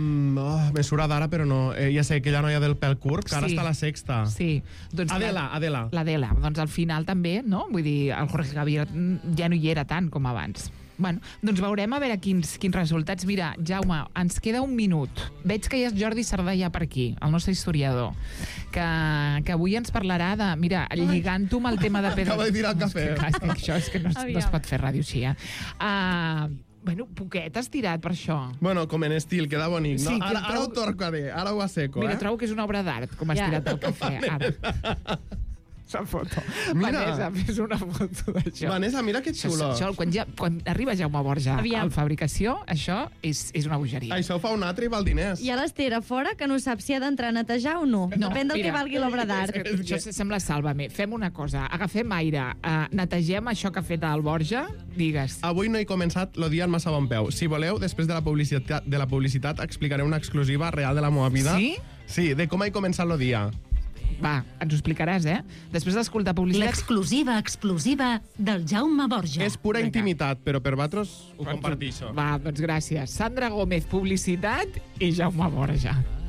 mesura d'ara, però no. Ja sé, aquella noia del pèl curt, que ara està a la Sexta. Sí. Doncs Adela. L'Adela. Doncs al final també, no? Vull dir, el Jorge Javier ja no hi era tant com abans. Bueno, doncs veurem a veure quins resultats. Mira, Jaume, ens queda un minut. Veig que hi és Jordi Sardà ja per aquí, el nostre historiador, que avui ens parlarà de... Mira, lligant-ho amb el tema de Pedro... Acaba de tirar el cafè. Això és que no es pot fer ràdio així, Bueno, poquet has tirat per això. Bueno, com en estil, queda bonic, no? Sí, ara ho torcaré, ara ho asseco, Mira, trobo que és una obra d'art, com has tirat el cafè, ara. Esa foto. Mira. Vanessa, fes una foto d'això. Vanessa, mira que xulo. Això, quan arriba Jaume Borja a fabricació, això és una bogeria. Això ho fa un altre i val diners. I a l'Ester a fora, que no sap si ha d'entrar a netejar o no. Depèn del que valgui l'obra d'art. Això sembla Sálvame. Fem una cosa, agafem aire, netegem això que ha fet el Borja, digues. Avui no he començat lo dia en massa bon peu. Si voleu, després de la publicitat explicaré una exclusiva real de la meva vida. Sí? Sí, de com he començat lo dia. Va, ens ho explicaràs, Després d'escoltar publicitat... L'exclusiva explosiva del Jaume Borja. És pura intimitat, però per vosaltres ho comparteixo. Va, doncs gràcies. Sandra Gómez, publicitat, i Jaume Borja.